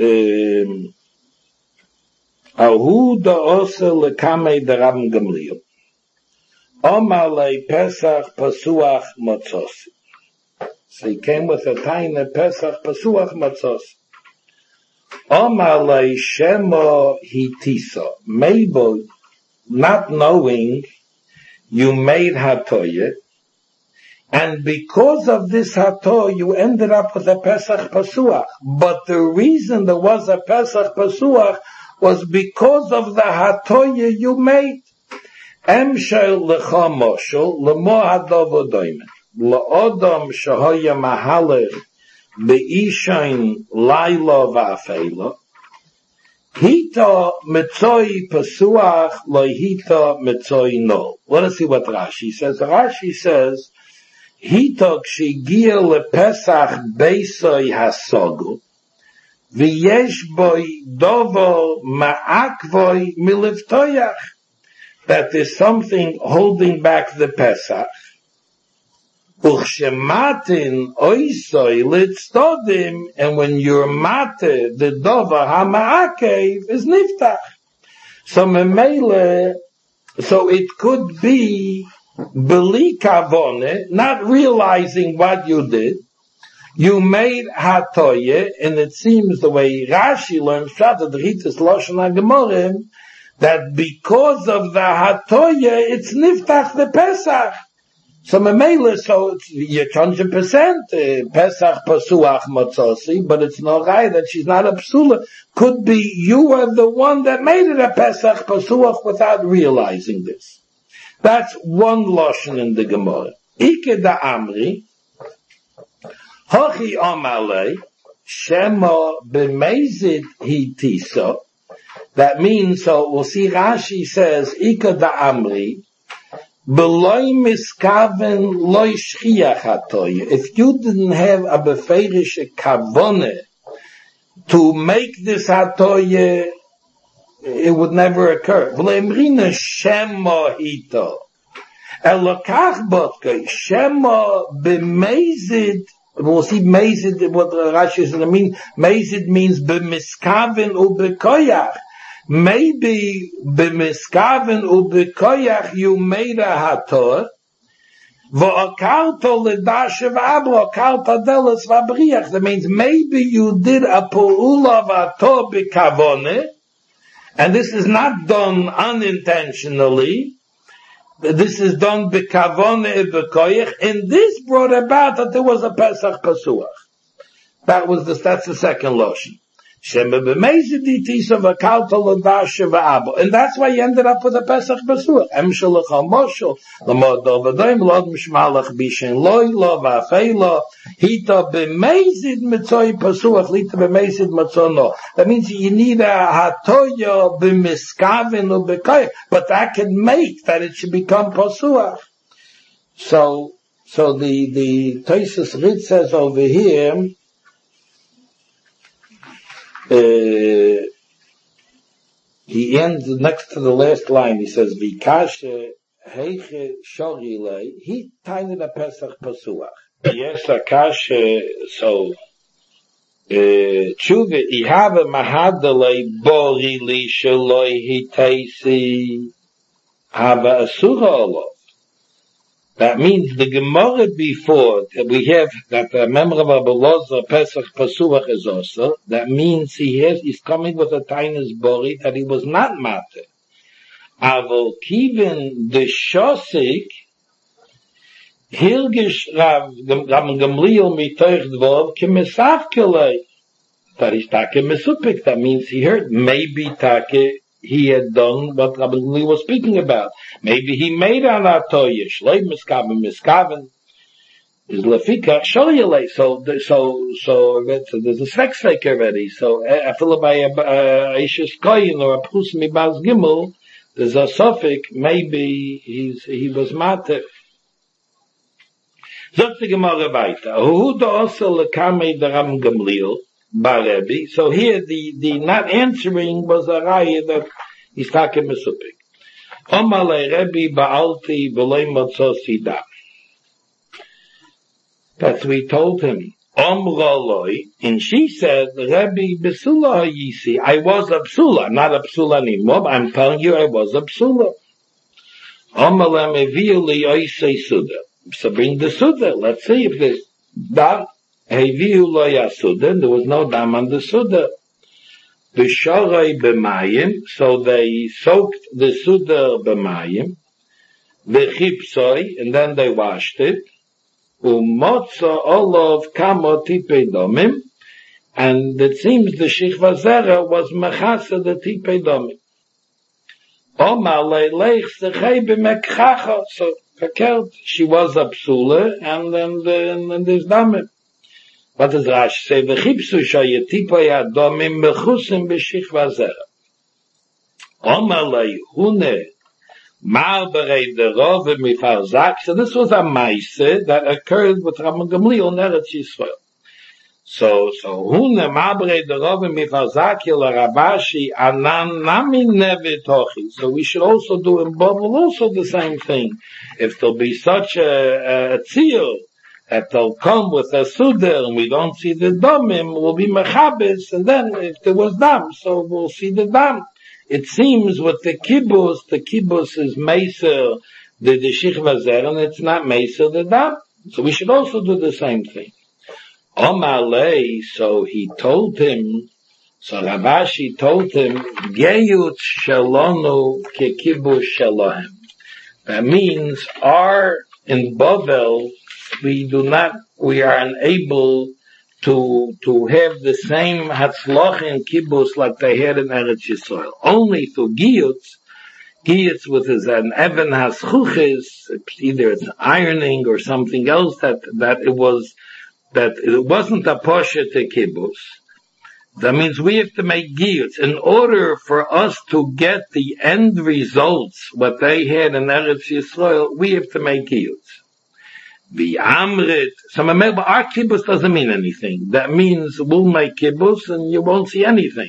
Ahu da ose lekamei der Rabben Gamliel. Omalei Pesach Pasuach Matzosi. So he came with a tiny Pesach Pasuach Matzosi. Omalei Shemo Hitisa. Maybe, not knowing, you made Hatoye, and because of this hato, you ended up with a Pesach Pasuach. But the reason there was a Pesach Pasuach was because of the hatoye you made. Emshel lecha moshel lemo hadovo doimen leodam shahaya mahalech beishain laila va'afeila hita metzoi Pasuach lo hita metzoi no. Let us see what Rashi says. Rashi says, Hitok shegia lepesach beisoi hasogu, v'yesh boi dovo ma'akvoi milivtoyach. That there's something holding back the Pesach. Uchshematin oisoi litztodim, and when you're mate, the dovo ha'ma'akev is niftach. So memele, so it could be Beli kavone, not realizing what you did, you made hatoye, and it seems the way Rashi learns, that because of the hatoye, it's niftach the Pesach. So memele, so you're 100% Pesach Pasuach Matzosi, but it's not right that she's not a psula. Could be you are the one that made it a Pesach Pasuach without realizing this. That's one lashon in the Gemara. Ike da Amri, Hochi Amalei, Shema b'mezid hitisa. That means, so we'll see Rashi says, Ike da Amri, B'loi miskaven loi shchiach hatoye. If you didn't have a beferish kavone to make this hatoye, it would never occur. V'leimrina shema hito. Elokach botkei, shema b'mezid, we'll see mezid, what Rashi is going to mean. Mezid means b'miskaven u'b'koyach. Maybe b'miskaven u'b'koyach you made a hator, v'akarto l'dashev abro, akarto deles v'abriach. That means maybe you did a po'ula v'ator b'kavone, and this is not done unintentionally. This is done b'kavone b'koyach, and this brought about that there was a Pesach Pasuach. That's the second lotion. And that's why you ended up with a Pesach Basuach. That means you need a hatoya b'miskaven u'b'koyach, but that can make that it should become Pasuach. So the Tosfos Ritz says over here, he ends next to the last line. He says, "Vikashe heiche shorilei." He tiny the Pesach Pasuach. Yes, Akashe. So tshuva ihave mahadalei bori li sheloi hiteisi hava asura olov. That means the Gemara before, we have that the member of Abelazar Pesach Pasuach is also, that means he's coming with a tainis bori that he was not mater. Aval kiven the shosik, hilgish Rav Gamliel mitoich dvov kemesavkelei. That is take mesupik, that means he heard, maybe take, he had done what Rabbi Gamliel was speaking about. Maybe he made an atoyah, shlei miskaven, is lefika, shoyelei. So there's a sex fake already. So, I feel by Aishas Koyin or a Pus Mibaz Gimel, there's a suffix, maybe he was mater. Zot the Gemara weiter. Hu do also lekamei der Rabbi Gamliel, Barebi. So here the not answering was a raya that he's talking mesupik. Omale Rebbe ba'alti v'loi motzo sida. That's we told him. Omroloi, and she said, Rebbe besula yisi. I was a psula, not a psula anymore. I'm telling you, I was a psula. Omale meviu li oisei suda. So bring the suda. Let's see if there's dam. Heviu lo yasuda. There was no dam on the suda. V'shorei b'mayim. So they soaked the suda b'mayim. V'chipsoi. And then they washed it. Umotza olov kamo tipei domim. And it seems the Shechva Zera was mechasa the tipei domim. Omale leich sechei b'mekchacha. So she was a psula, and then there's damim. What does Rashi say? V'chipsu shayetipoi adomim mechusim b'shechva zera. Omale hune marberei derove mifarzak. So this was a maise that occurred with Rabbi Gamliel in Eretz Yisrael. So hune marberei derove mifarzak la Rabashi anan nami nevitochi. So we should also do in Babel also the same thing. If there'll be such a tzil that they'll come with a suder and we don't see the domim, we'll be mechabes, and then if there was dam, so we'll see the dam. It seems with the kibbutz is meiser the shechva zer, and it's not meiser the dam. So we should also do the same thing. Omalei, so he told him, so Ravashi told him, Geyut shalonu ke kibbutz shalohem. That means in Bavel, we are unable to have the same hatzlach in kibbutz like they had in Eretz Yisrael. Only through giyutz with an even haschuches, either it's ironing or something else that it wasn't a posher to kibbutz. That means we have to make giyutz. In order for us to get the end results, what they had in Eretz Yisrael, we have to make giyutz. The amrit, so remember, our kibbutz doesn't mean anything. That means we'll make kibbutz and you won't see anything.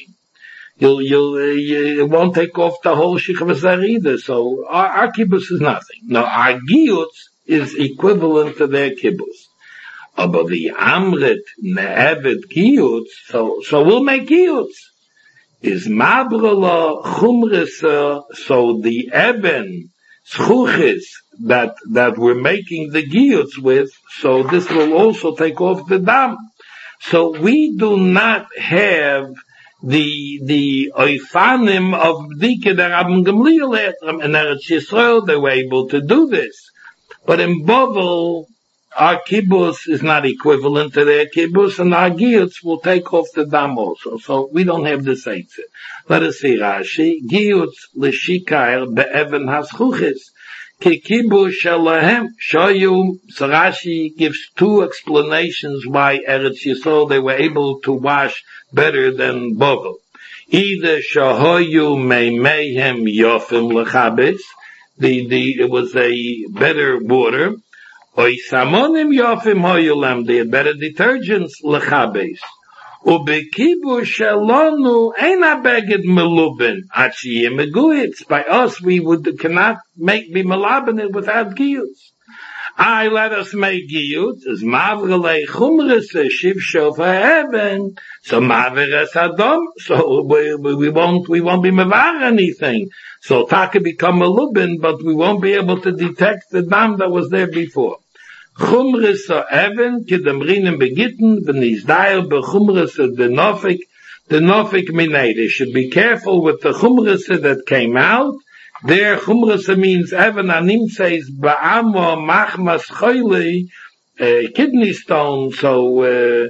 You won't take off the whole shechva zer either. So our kibbutz is nothing. Now our giyutz is equivalent to their kibbutz. But the amrit ne'evet giyutz, so we'll make giyutz. Is mabrala chumrisa, so the eben schuches that we're making the giyutz with, so this will also take off the dam. So we do not have the oifanim of Dike der Rabbi Gamliel in Eretz Yisrael. They were able to do this, but in Bavel our kibbutz is not equivalent to their kibbutz, and our giyutz will take off the dam also. So we don't have the seitzah. Let us see Rashi. Giyutz l'shikair be'evan haschuchis. Ki kibbutz shelahem. Show you, so Rashi gives two explanations why Eretz Yisrael they were able to wash better than Bovel. Either shahoyu meimehem yofim lechabes. It was a better water. Oy samonim yofim hoyulem, they had better detergents lechabes. Ubekibu shalonu eina beged melubin achiyim meguitz. By us, we cannot be melabin without giyutz. Let us make giyutz as mavrele chumres shiv shofa heaven. So mavres adom. So we won't be mevar anything. So taka become melubin, but we won't be able to detect the dam that was there before. Chumres even kedamrinim begitten v'nizdayer bechumres the nofik minay. They should be careful with the chumres that came out. There chumres means even anim says ba'amo machmas choyle kidney stone. So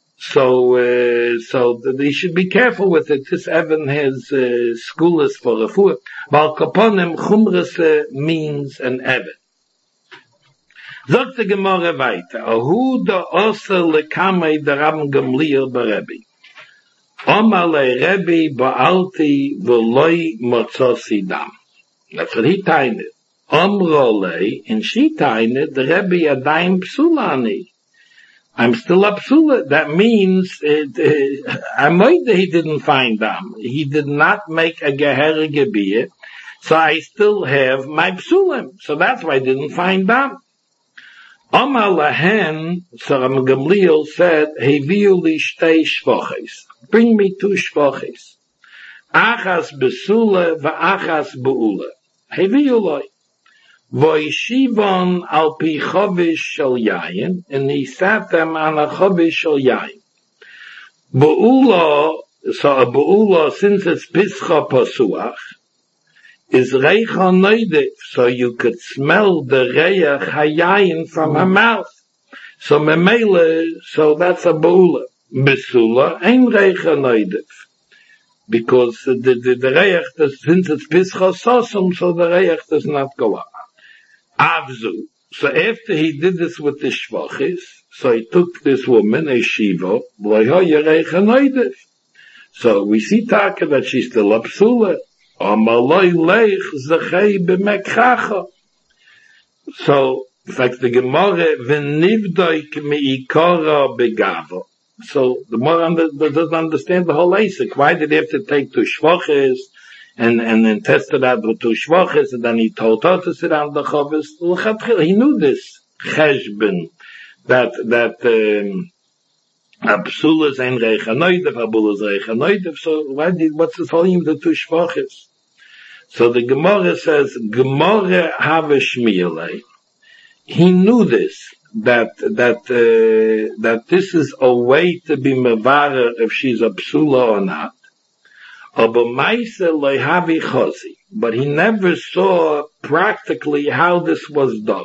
they should be careful with it. This even has skulas for refuah. Bal kaponim chumres means an even. Sagt die Gemorre weiter, Ahu da osse lekamei der Rabben Gamliel beRebbi. Omale Rebbi ba'alti v'loi motzosi dam. That's what he teined. Omrole, and she teined, the Rebbi adayim psulani. I'm still a psula. That means, Amoide he didn't find dam. He did not make a gehere gebiyah, so I still have my psulim. So that's why I didn't find dam. Amar lahen, so Rabbi Gamliel said, Heviu li shtei shvoches. Bring me two shvoches. Achas besule v'achas beule. Heviu loi. Voishivon al pi chovish shel yayin, and he sat them on a chovish shel yayin. Beula, so a beula, since it's pischa pasuach, is reicha neidif, so you could smell the reich hayayin from her mouth. So memele, so that's a beula. Besula, ein reicha neidif. Because the reich, since it's pischa sosum, so the reich does not go up. Avzu. So after he did this with the shvachis, so he took this woman, a shiva, reicha neidif. So we see Taka that she's still a psula. So, in fact, the Gemara, v'nivdoik me'ikara begavo. So, the Gemara doesn't understand the whole Asik. Why did he have to take two shvoches, and then test it out with two shvoches, and then he told her to sit on the chovis? He knew this cheshbon, that Absulas ein reicha neidef, abulas reicha neidef. So what's the volume of the two shvoches? So the Gemara says, Gemara have shmiyalei. He knew this, that this is a way to be mevara if she's a psula or not. But he never saw practically how this was done.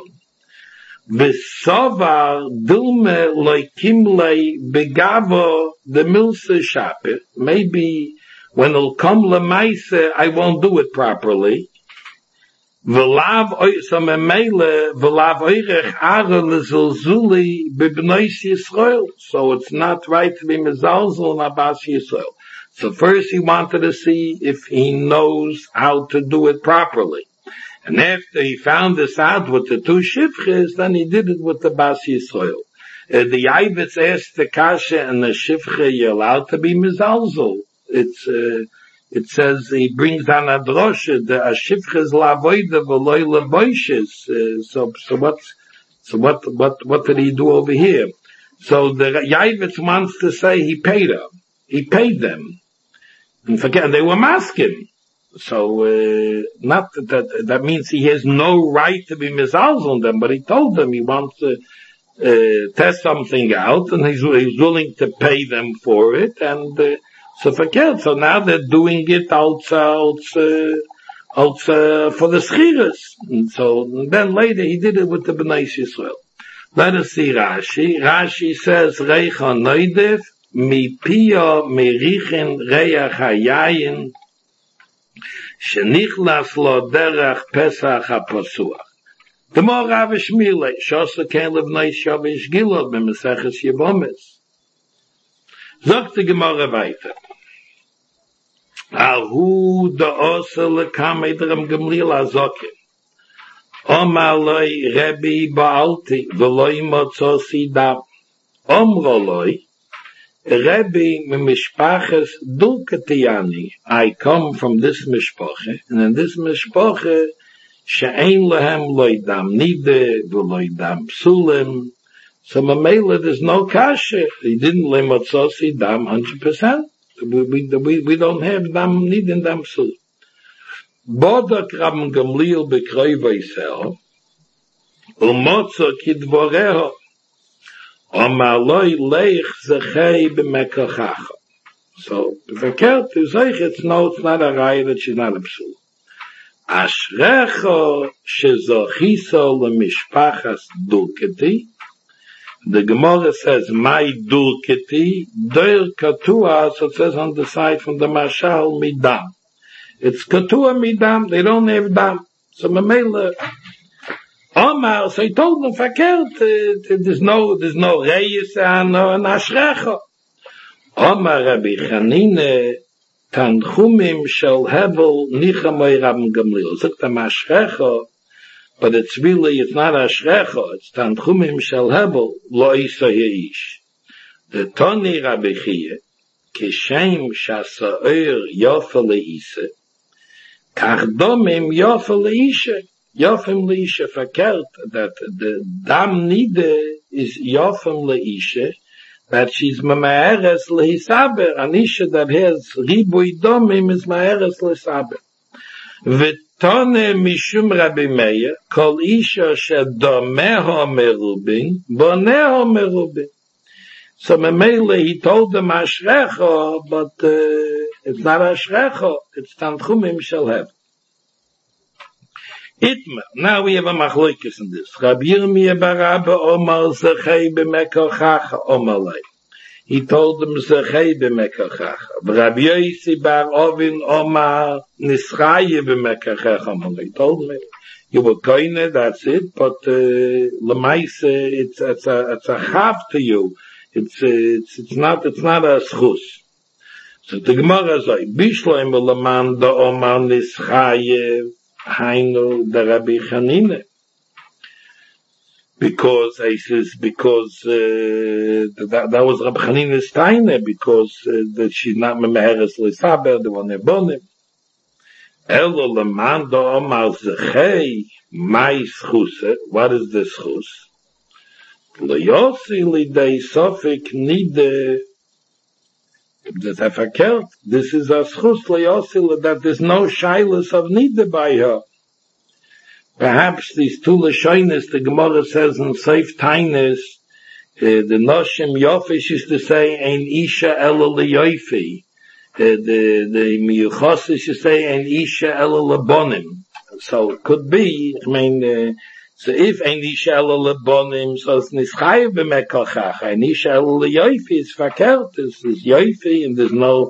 V'sovar dulme loikimlei begavo the milse shapir. Maybe when it'll come lemaise, I won't do it properly. V'lav oirech ara lezulzuli b'bnois Yisrael. So it's not right to be mezalzel in Abbas Yisrael. So first he wanted to see if he knows how to do it properly. And after he found this out with the two shivches, then he did it with the Bas Yisrael. The Yavitz asked the Kasha and the shivche, you're allowed to be mizalzel. It says, he brings down a drosha, the shivches lavoida v'loi levoishes. What did he do over here? So the Yavitz wants to say he paid them. He paid them. And forget, they were masking. So, not that means he has no right to be mizalzel on them, but he told them he wants to, test something out, and he's willing to pay them for it, and, so forget. So now they're doing it also for the schiras. And so, and then later he did it with the Bnei Yisrael. Let us see Rashi. Rashi says, Reicha Noidef, mi pia merichin reach hayayin, shenichlas lo derach Pesach hapasuach. The more Rav Shmile, Shosa Kein Levnei Shavish Gilad, B'Meseches Yevomis. Sagt die Gemara weiter. Ahu da Ose lekamei derem Gemliel Azoke. Omar loi Rebbe Baalti, v'loi motzosi dam. Omro loi, Rebbe mishpaches dulketiyani. I come from this mishpache, and in this mishpache, she'ein lehem loi dam nide, v'loi dam psulim. So Mamela, there's no kasha. He didn't lay motzosi dam 100%. We don't have dam nid and dam psulim. Bodak Rabban Gamliel bekroi vaisel, umotzo kidvoreho, omaloi leich zechei b'mekochacha. So, verkehrt to say it's not a raya that she's not a psul. Ashrecho shezochiso lemishpachas dulketi. The Gemara says, my dulketi, doir katua, so it says on the side from the Mashal, midam. It's katua midam, they don't have dam. So Mamela, Omar, so he told them, verkehrt, there's no reyes and ashrecho. Omar Rabbi Chanine, tanchumim shel hevel nichamoi Rabban Gamliel. Sagt ashrecho, but it's not ashrecho, it's tanchumim shel hevel, lo isa yeish. The Toni Rabbi Chie, kishem shasa'ir yofa le'isa, kachdomim yofa le'isha. Yofim le'isha verkehrt, that the dam nide is yofim le'isha, that she's ma'eres lehisaber, an isha that has ribui domim is ma'eres lehisaber. V'tone mishum Rabbi Meir, kol isha shedomeho merubin, boneho merubin. So Mamela, he told them ashrecho, but it's not ashrecho, it's tanchumim shel hevel. Itma. Now we have a machloikis in this. Rabbi Yirmiyah bar Abba Omar zechei b'mekochacha Omalei. He told them zechei b'mekochacha. Rabbi Yosi bar Ovin Omar nischaye b'mekochacha Omalei. He told me, you were koine, that's it, but lemaise, it's a chav to you. It's not a schus. So the Gemara says, Bishloim leman da Omar nischaye Hainu the Rabbi Chanine. Because that was Rabbi Chanine's taine, because that she's not memeheres lesaber, the one ebonim. Elo leman do omar zechei, my schuse, what is the schus? Leyosi lidei sofik nide, that I verkehrt, this is a schus leyosil, that there's no shilas of nida by her. Perhaps these two lashonis, the Gemara says in Seif Tainus, the Noshim Yofish used to say, Ein Isha Ela Leyofi. The Miyuchos used to say, Ein Isha Ela Lebonim. So it could be, so if Ein Isha Ela Lebonim, so it's Nischayev B'mekochach. Ein Isha Ela Leyofi is verkehrt, it's Yofi, and there's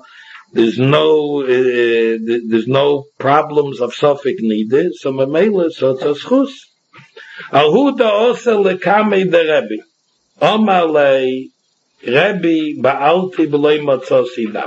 no problems of suffix needed. So Mamela, so it's a schus. Ahu da Ose lekamei de Rebbe. Omar lei Rebbe ba'alti b'loi motzosi dam.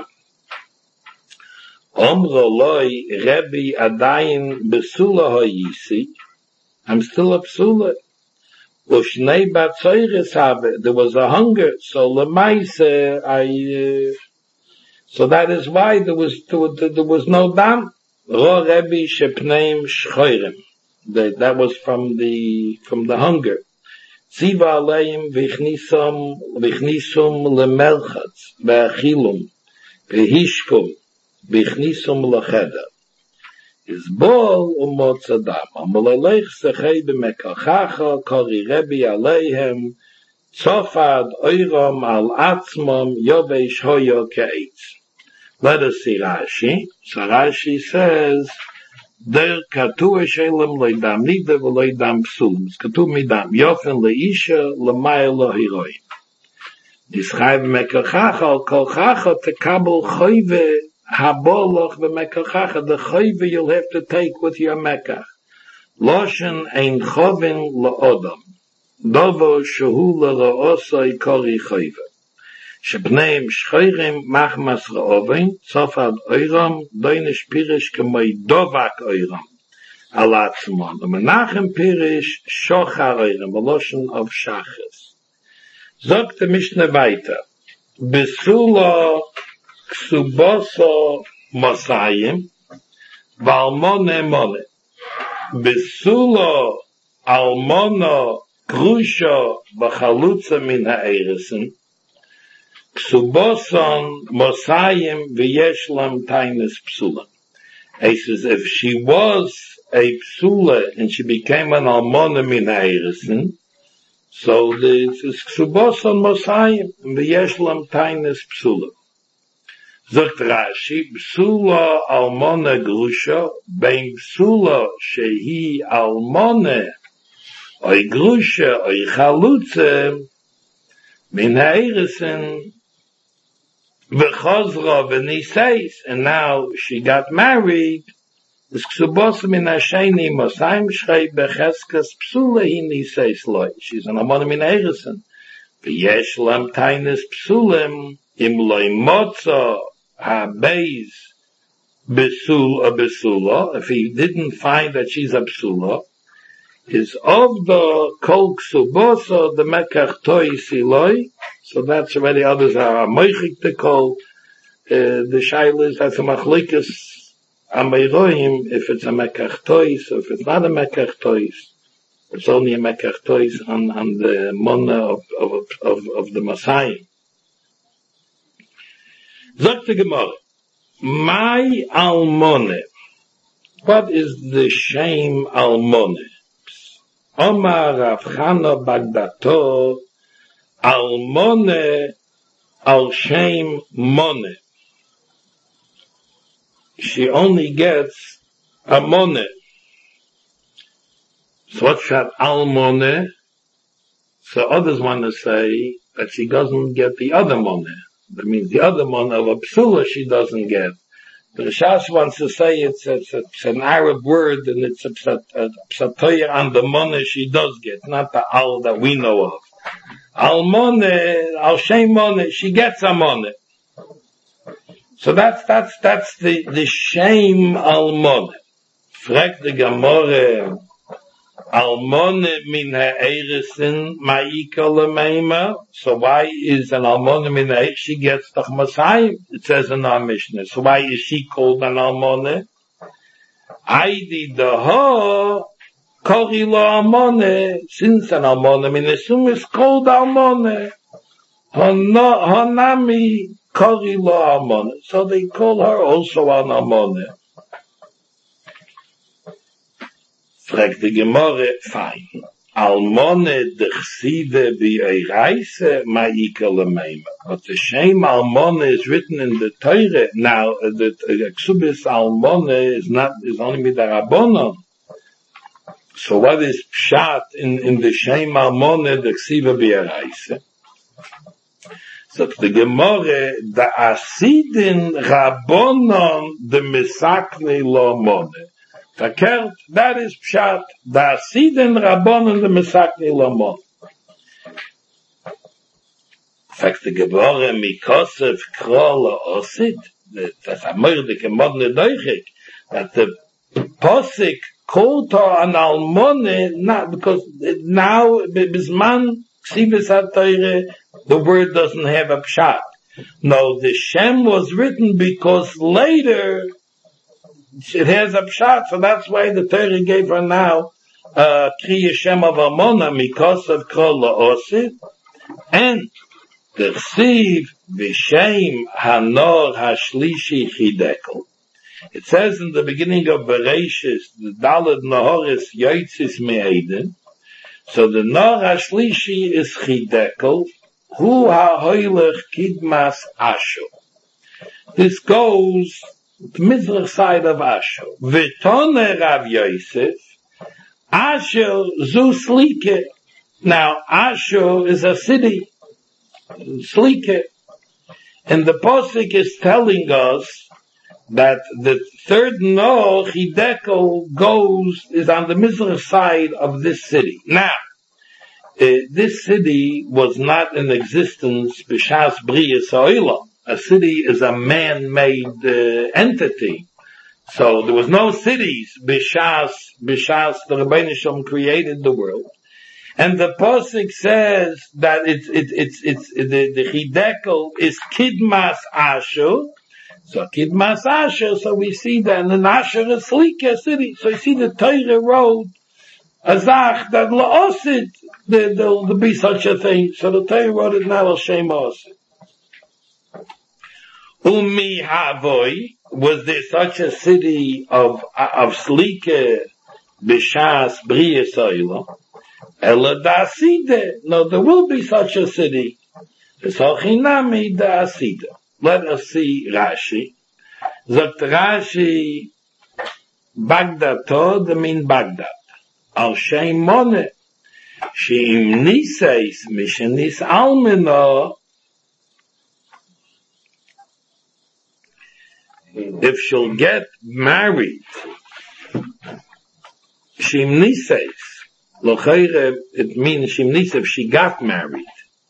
Omro loi Rebbe adayin besula hoyisi. I'm still a psula. Ushnei batzoyres habe. There was a hunger. So lemaise, so that is why there was no dam. Ro Rebbe shepneim shchoirem. That was from the hunger. Tziva aleim vichnisum lemelchatz ve'achilum ve'hishkum vichnisum lecheda. Is bol umotzadam. Amalaleich sechei b'mekochacha kori Rebbe aleihem tzofad oiram al atzmam yovesh hoyo ke'etz. Let us see Rashi. So Rashi says, der Katua Shalem Leidam Nida Leidam Psulm. Es Katua Midam Yofen Leisha Lemayla Hiroi. Die schreiben Mekachach al Kolchacha to Kabul Choyve Haboloch V'Mekachach. The Choyve you'll have to take with your Mekach. Loshen Ein Chovin Le'odam. Dovo Shehu Le'osoi Kori Choyve. שבניהם שחורים מחמס רעובים, סוף עד אוירם, דויניש פירש כמוי דובק אוירם, על עצמם. ומנחם פירש שוחר אוירם, בלושן אוף שחס. זוגת משנה weiter, בסולו כסובוסו מוסאים, ואלמונה מונה. בסולו אלמונו גרושו בחלוצה מן הארסן, Ksuboson Mosayim V'yeshlam Tainis Psula. He says, if she was a Psula and she became an Almona Min Ha'erisin, so it's Ksuboson Mosayim V'yeshlam Tainis Psula. Zogt Rashi, Psula Almona Grusha, Bein Psula Shehi Almona, Oy Grusha, Oy Chalutze, Min Ha'erisin, V'chozra v'niseis, and now she got married. This ksubosim in Hasheni Mosayim Shrei becheskas psula hi niseis loy. She's an amonim in Eiresen. V'yesh lam tainis psulim im loy motza ha'beis besula. If he didn't find that she's a psula, is of the kol ksubosa the mekach toy siloi. So that's already others are moichik to call the shailas that's a machlikas ameiroim if it's a mekach tois, if it's not a mekach tois, it's only a mekach tois on the mona of the Messiah. Zok the Gemara, my almone. What is the shame almone? Omar Rav Chana Bagdato Almone al shem mone. She only gets a mone. So what's that almone? So others want to say that she doesn't get the other mone. That means the other mone of a psula she doesn't get. The Rishas wants to say it's an Arab word and it's a psatoya on the mone she does get, not the al that we know of. Almone, al shem mone, she gets a mone. So that's the shame almone. Frag the Gemara, almone min ha'erisin ma'ika l'meima. So why is an almone min ha'erisin, she gets the Masayim? It says in our Mishnah. So why is she called an almone? Aidi deho, Kori lo almone, since an almone min esum is called almone. Hanami Kori lo almone. So they call her also an almone. Fragt die Gemara, fine. Almone dechsive bi'eiraise ma'ika l'meima. But the shame almone is written in the Torah. Now, the Ksubis almone is only with the Rabbanon. So what is pshat in the shame almone dechsive bi'eiraise? So the Gemara, the asidin Rabbanon the misakne lo mone. Verkehrt, that is pshat. Da Sidin Rabbanon the Mesakni Lamon. Fact the Gebore Mikosef Krola Osid. That's a murdik and modern Deuchik. That the Posik called her an Almone, not because now Bisman Ksivis HaTorah, the word doesn't have a pshat. No, the Shem was written because later it has a pshat, so that's why the Torah gave her now Kriya Shem of Amona because of Kol La'osid, and the Chsiv V'Shem Hanor Hashlishi Chidekel. It says in the beginning of Bereshis, the Daled Nahoris Yotzis Me'eden, so the Nor Hashlishi is Chidekel, Hu HaHoylech Kidmas Asho. This goes the Mizrach side of Asher. V'tone Rav Yosef, Asher zu Slike. Now, Asher is a city, Slike. And the Posik is telling us that the third no, Hideko is on the Mizrach side of this city. Now, this city was not in existence b'shas Briyas Ha'olam. A city is a man-made entity. So there was no cities b'shas the Rebbeinu Shalom created the world. And the Posik says that the Hideko is Kidmas Asher. So Kidmas Asher, so we see that in the Asher is Slike city. So you see the Torah wrote Azach that La'osid, there'll be such a thing. So the Torah wrote it now, Hashem Osid. Umi Havoi, was there such a city of Slike b'shas Briyas Ha'olam? Ela da'aside. No, there will be such a city. V'sochinami da'aside. Let us see Rashi. Zot Rashi, Bagdad to, mean Bagdad. Al Shem Mone. She'im niseis, mishenis almeno. If she'll get married, she'im niseis. L'chayre, it means she'im niseis if she got married.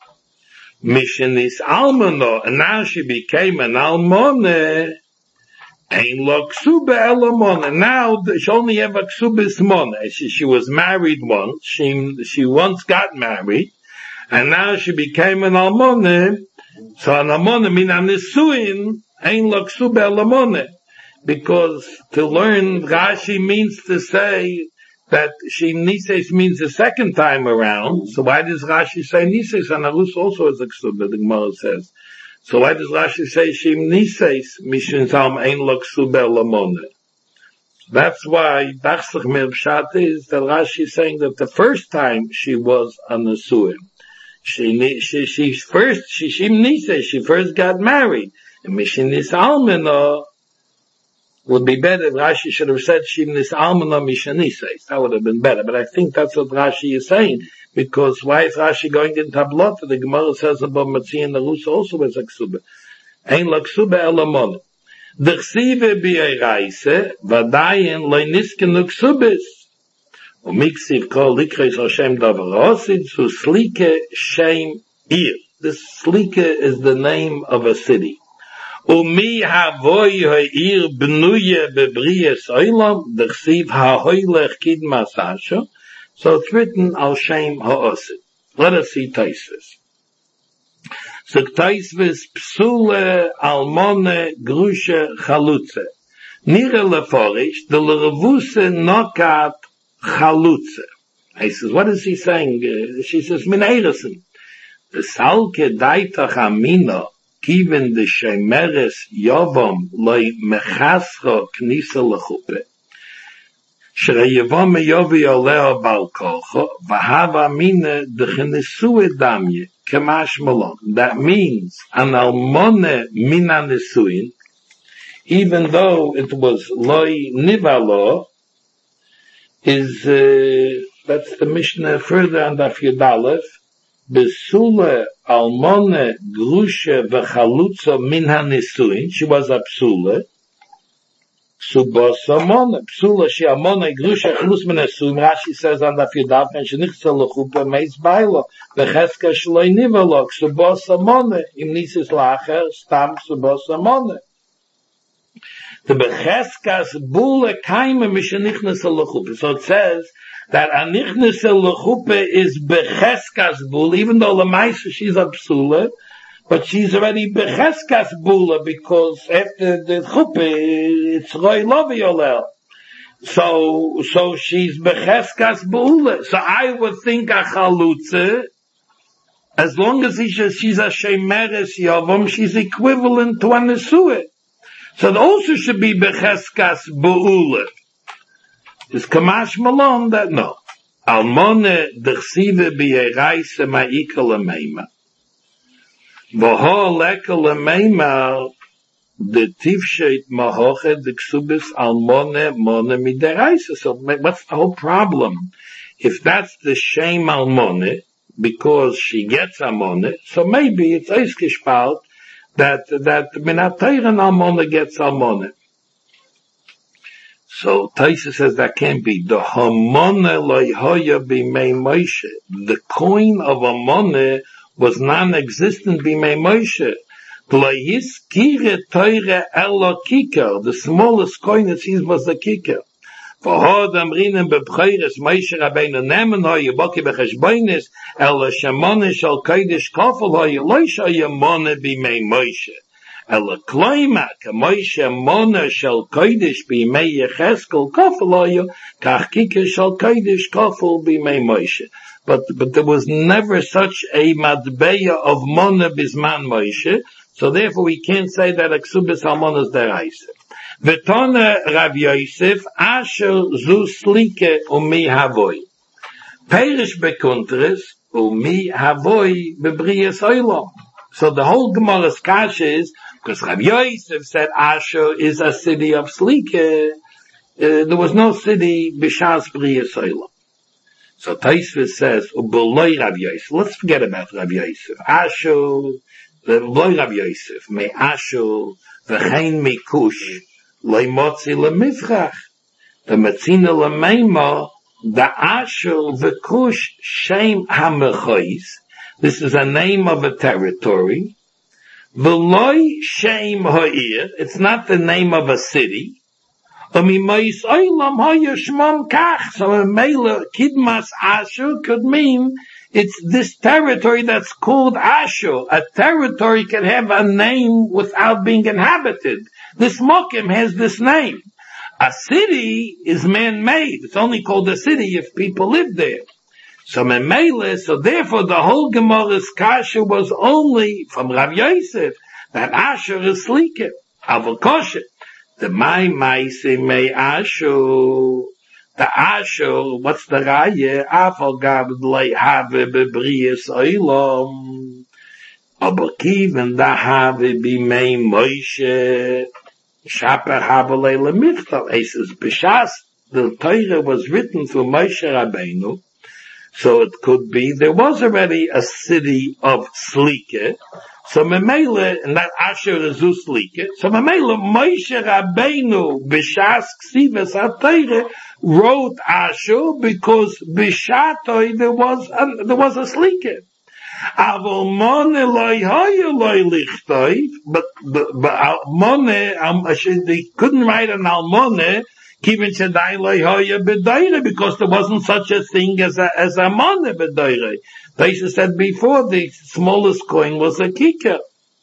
Mishenis almano, and now she became an almone, ein lo ksube elamone. Now she only have a ksubis mone. She was married once, she once got married, and now she became an almone. So an almone mean an nisuin, ein lo ksube elamone. Because to learn Rashi means to say that she Nises means the second time around. So why does Rashi say Nises? And Arus also is a Ksubah, the Gemara says. So why does Rashi say Shim Nises, Mishin Zalm Ein Lo Ksubah Lamone? That's why Dachsach Mir Pshat is that Rashi is saying that the first time she was a Nesuim. She first got married. And Mishin Nis Almena would be better if Rashi should have said Shimnis Almana Mishanises. That would have been better. But I think that's what Rashi is saying. Because why is Rashi going in Tablot? The Gemara says about Matzi and the Rus also is a Ksubah. Ein la Ksubah elamon. D'chsive b'yei reise, vadayin loinisken uksubis. Umiksiv kol likreis Hashem davar osid, su slike shem ir. This slike is the name of a city. Umi havoy ha'ir b'nuye bebriyas oilam, d'chsiv ha'hoylech kidmas asher. So it's written al shem ha'osid. Let us see Taisvis. So Taisvis psule almone grushe chalutze. Nire leforish, the lerevuse nokat chalutze. He says, what is he saying? She says, min eiresen. The salke daitach amino, given the shemeres yovom loy mechascho knisa lechupe. Shreyevom yovi oleo balkolcho, vahava mine dechenesue damye, kemash malon. That means, an almone mina nesuin, even though it was loy nivalo, is, that's the Mishnah further on Daf Yudalef, besule almone grushe v'chalutza min ha-nesuin, she was a psule, subos amone, psule she amone grushe chalutz min ha-nesuin, Rashi says on Daf Yudalef, and she nichse lechupa meis bailo, v'cheska shloi nivalok, subos amone, im nisis lacher, stam subos amone. The becheskas bule kaime mishenichnes lechupa. So it says that anichnes lechupa is becheskas bule, even though lemaisa she's a psula, but she's already becheskas bule because after the chupa it's roi lovi olel. So she's becheskas bule. So I would think a chalutze, as long as she's a shemeres yavom, she's equivalent to a nesuah. So it also should be becheskas bu'ula. Is kamash malon that no. Almone d'chsive b'yereise ma'ika l'meima. V'ho leka l'meima the tivshet mahoche the ksubis almone mone mideraisa. So what's the whole problem? If that's the shame almone, because she gets almone, so maybe it's eisgespalt that minatayran almone gets almone. So Taisa says that can't be. The hamone loyhoya b'mei Moshe. The coin of hamone was non-existent b'mei Moshe. Loyhiskire teure elo kikar. The smallest coin it seems was the kikar. For Amrinen bebchayres Moshe Rabbeinu nemen hoye boki becheshboines elo shemone shal kodesh kafel hoye loisha yemone b'mei Moshe. Ela kloima ka Moshe mona shal kodesh b'mei Yecheskel kafel hoye kach kikar shal kodesh kafel b'mei Moshe. But there was never such a matbeya of mona bisman Moshe. So therefore we can't say that Aksubis Almon is deraisa. V'tone Rav Yosef, Asher zu slike umi havoi. Perish bekuntres, umi havoi bebrias oilom. So the whole Gemara's kasha is, because Rav Yosef said Asher is a city of slike, there was no city b'shas brias oilom. So Taisvis says, ubeloi Rav Yosef. Let's forget about Rav Yosef. Asher, Loy Rav Yosef, me Asher, v'chein me kush, loy motzi lemifrach, v'metzina lemeima, the Asher, v'kush, shem hamechois. This is a name of a territory. V'loy shem ha'ir, it's not the name of a city. U'mimois oilam ha'yer shmam kach. So a mele, kidmas Asher could mean it's this territory that's called Asher. A territory can have a name without being inhabited. This Mokim has this name. A city is man-made. It's only called a city if people live there. So Memele, so therefore the whole Gemara's kasha was only from Rav Yosef, that Asher is Slike. Avokoshe. The Maise Mei Asher. The Asher, what's the Raya? Afal gab lei have bebrias oilom. Aber kiven da have b'mei Moshe. Shaper have leile michtal. He says, B'shas, the Torah was written through Moshe Rabbeinu. So it could be, there was already a city of Slike. So Memele, and that Asher is Slike. So Memele, Moshe Rabbeinu, B'shas Ksivas HaTorah, wrote Asher because B'shatoi there was a Slike. Avol Mone loy hoye loy lichtoi, but Mone, they couldn't write an Almone, Kivin Shadai loy hoye bedoire, because there wasn't such a thing as a Mone bedoire. Taisa said before, the smallest coin was a kikar.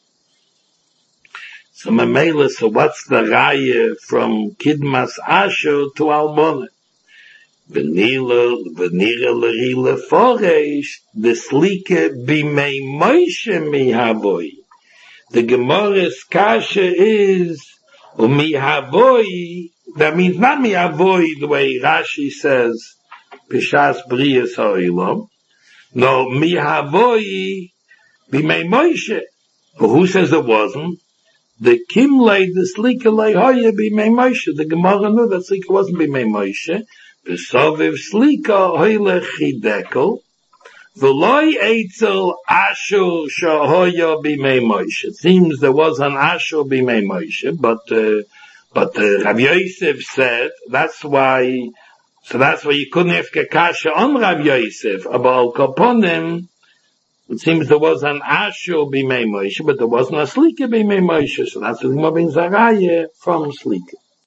So Mamela, so what's the raya from Kidmas Asher to Almone? V'nira l'rila foresh, the slike b'mei Moshe mi havoi. The Gemara's kasha is, mi havoi, that means not mi havoi the way Rashi says, b'shas brias ha'olam. No, mi havoi b'mei Moshe. But who says it wasn't? The kimlei, the slike le'hoya b'mei Moshe. The Gemara knew that slike wasn't b'mei Moshe. V'soviv slika hoyle chidekel, v'loi eitzel Asher shahoya b'mei Moshe. It seems there was an Asher b'mei Moshe, but Rav Yosef said, that's why you couldn't have kasha on Rav Yosef, about Kaponim. It seems there was an Asher b'mei Moshe, but there wasn't a slika b'mei Moshe, so that's what brings a raya from slika.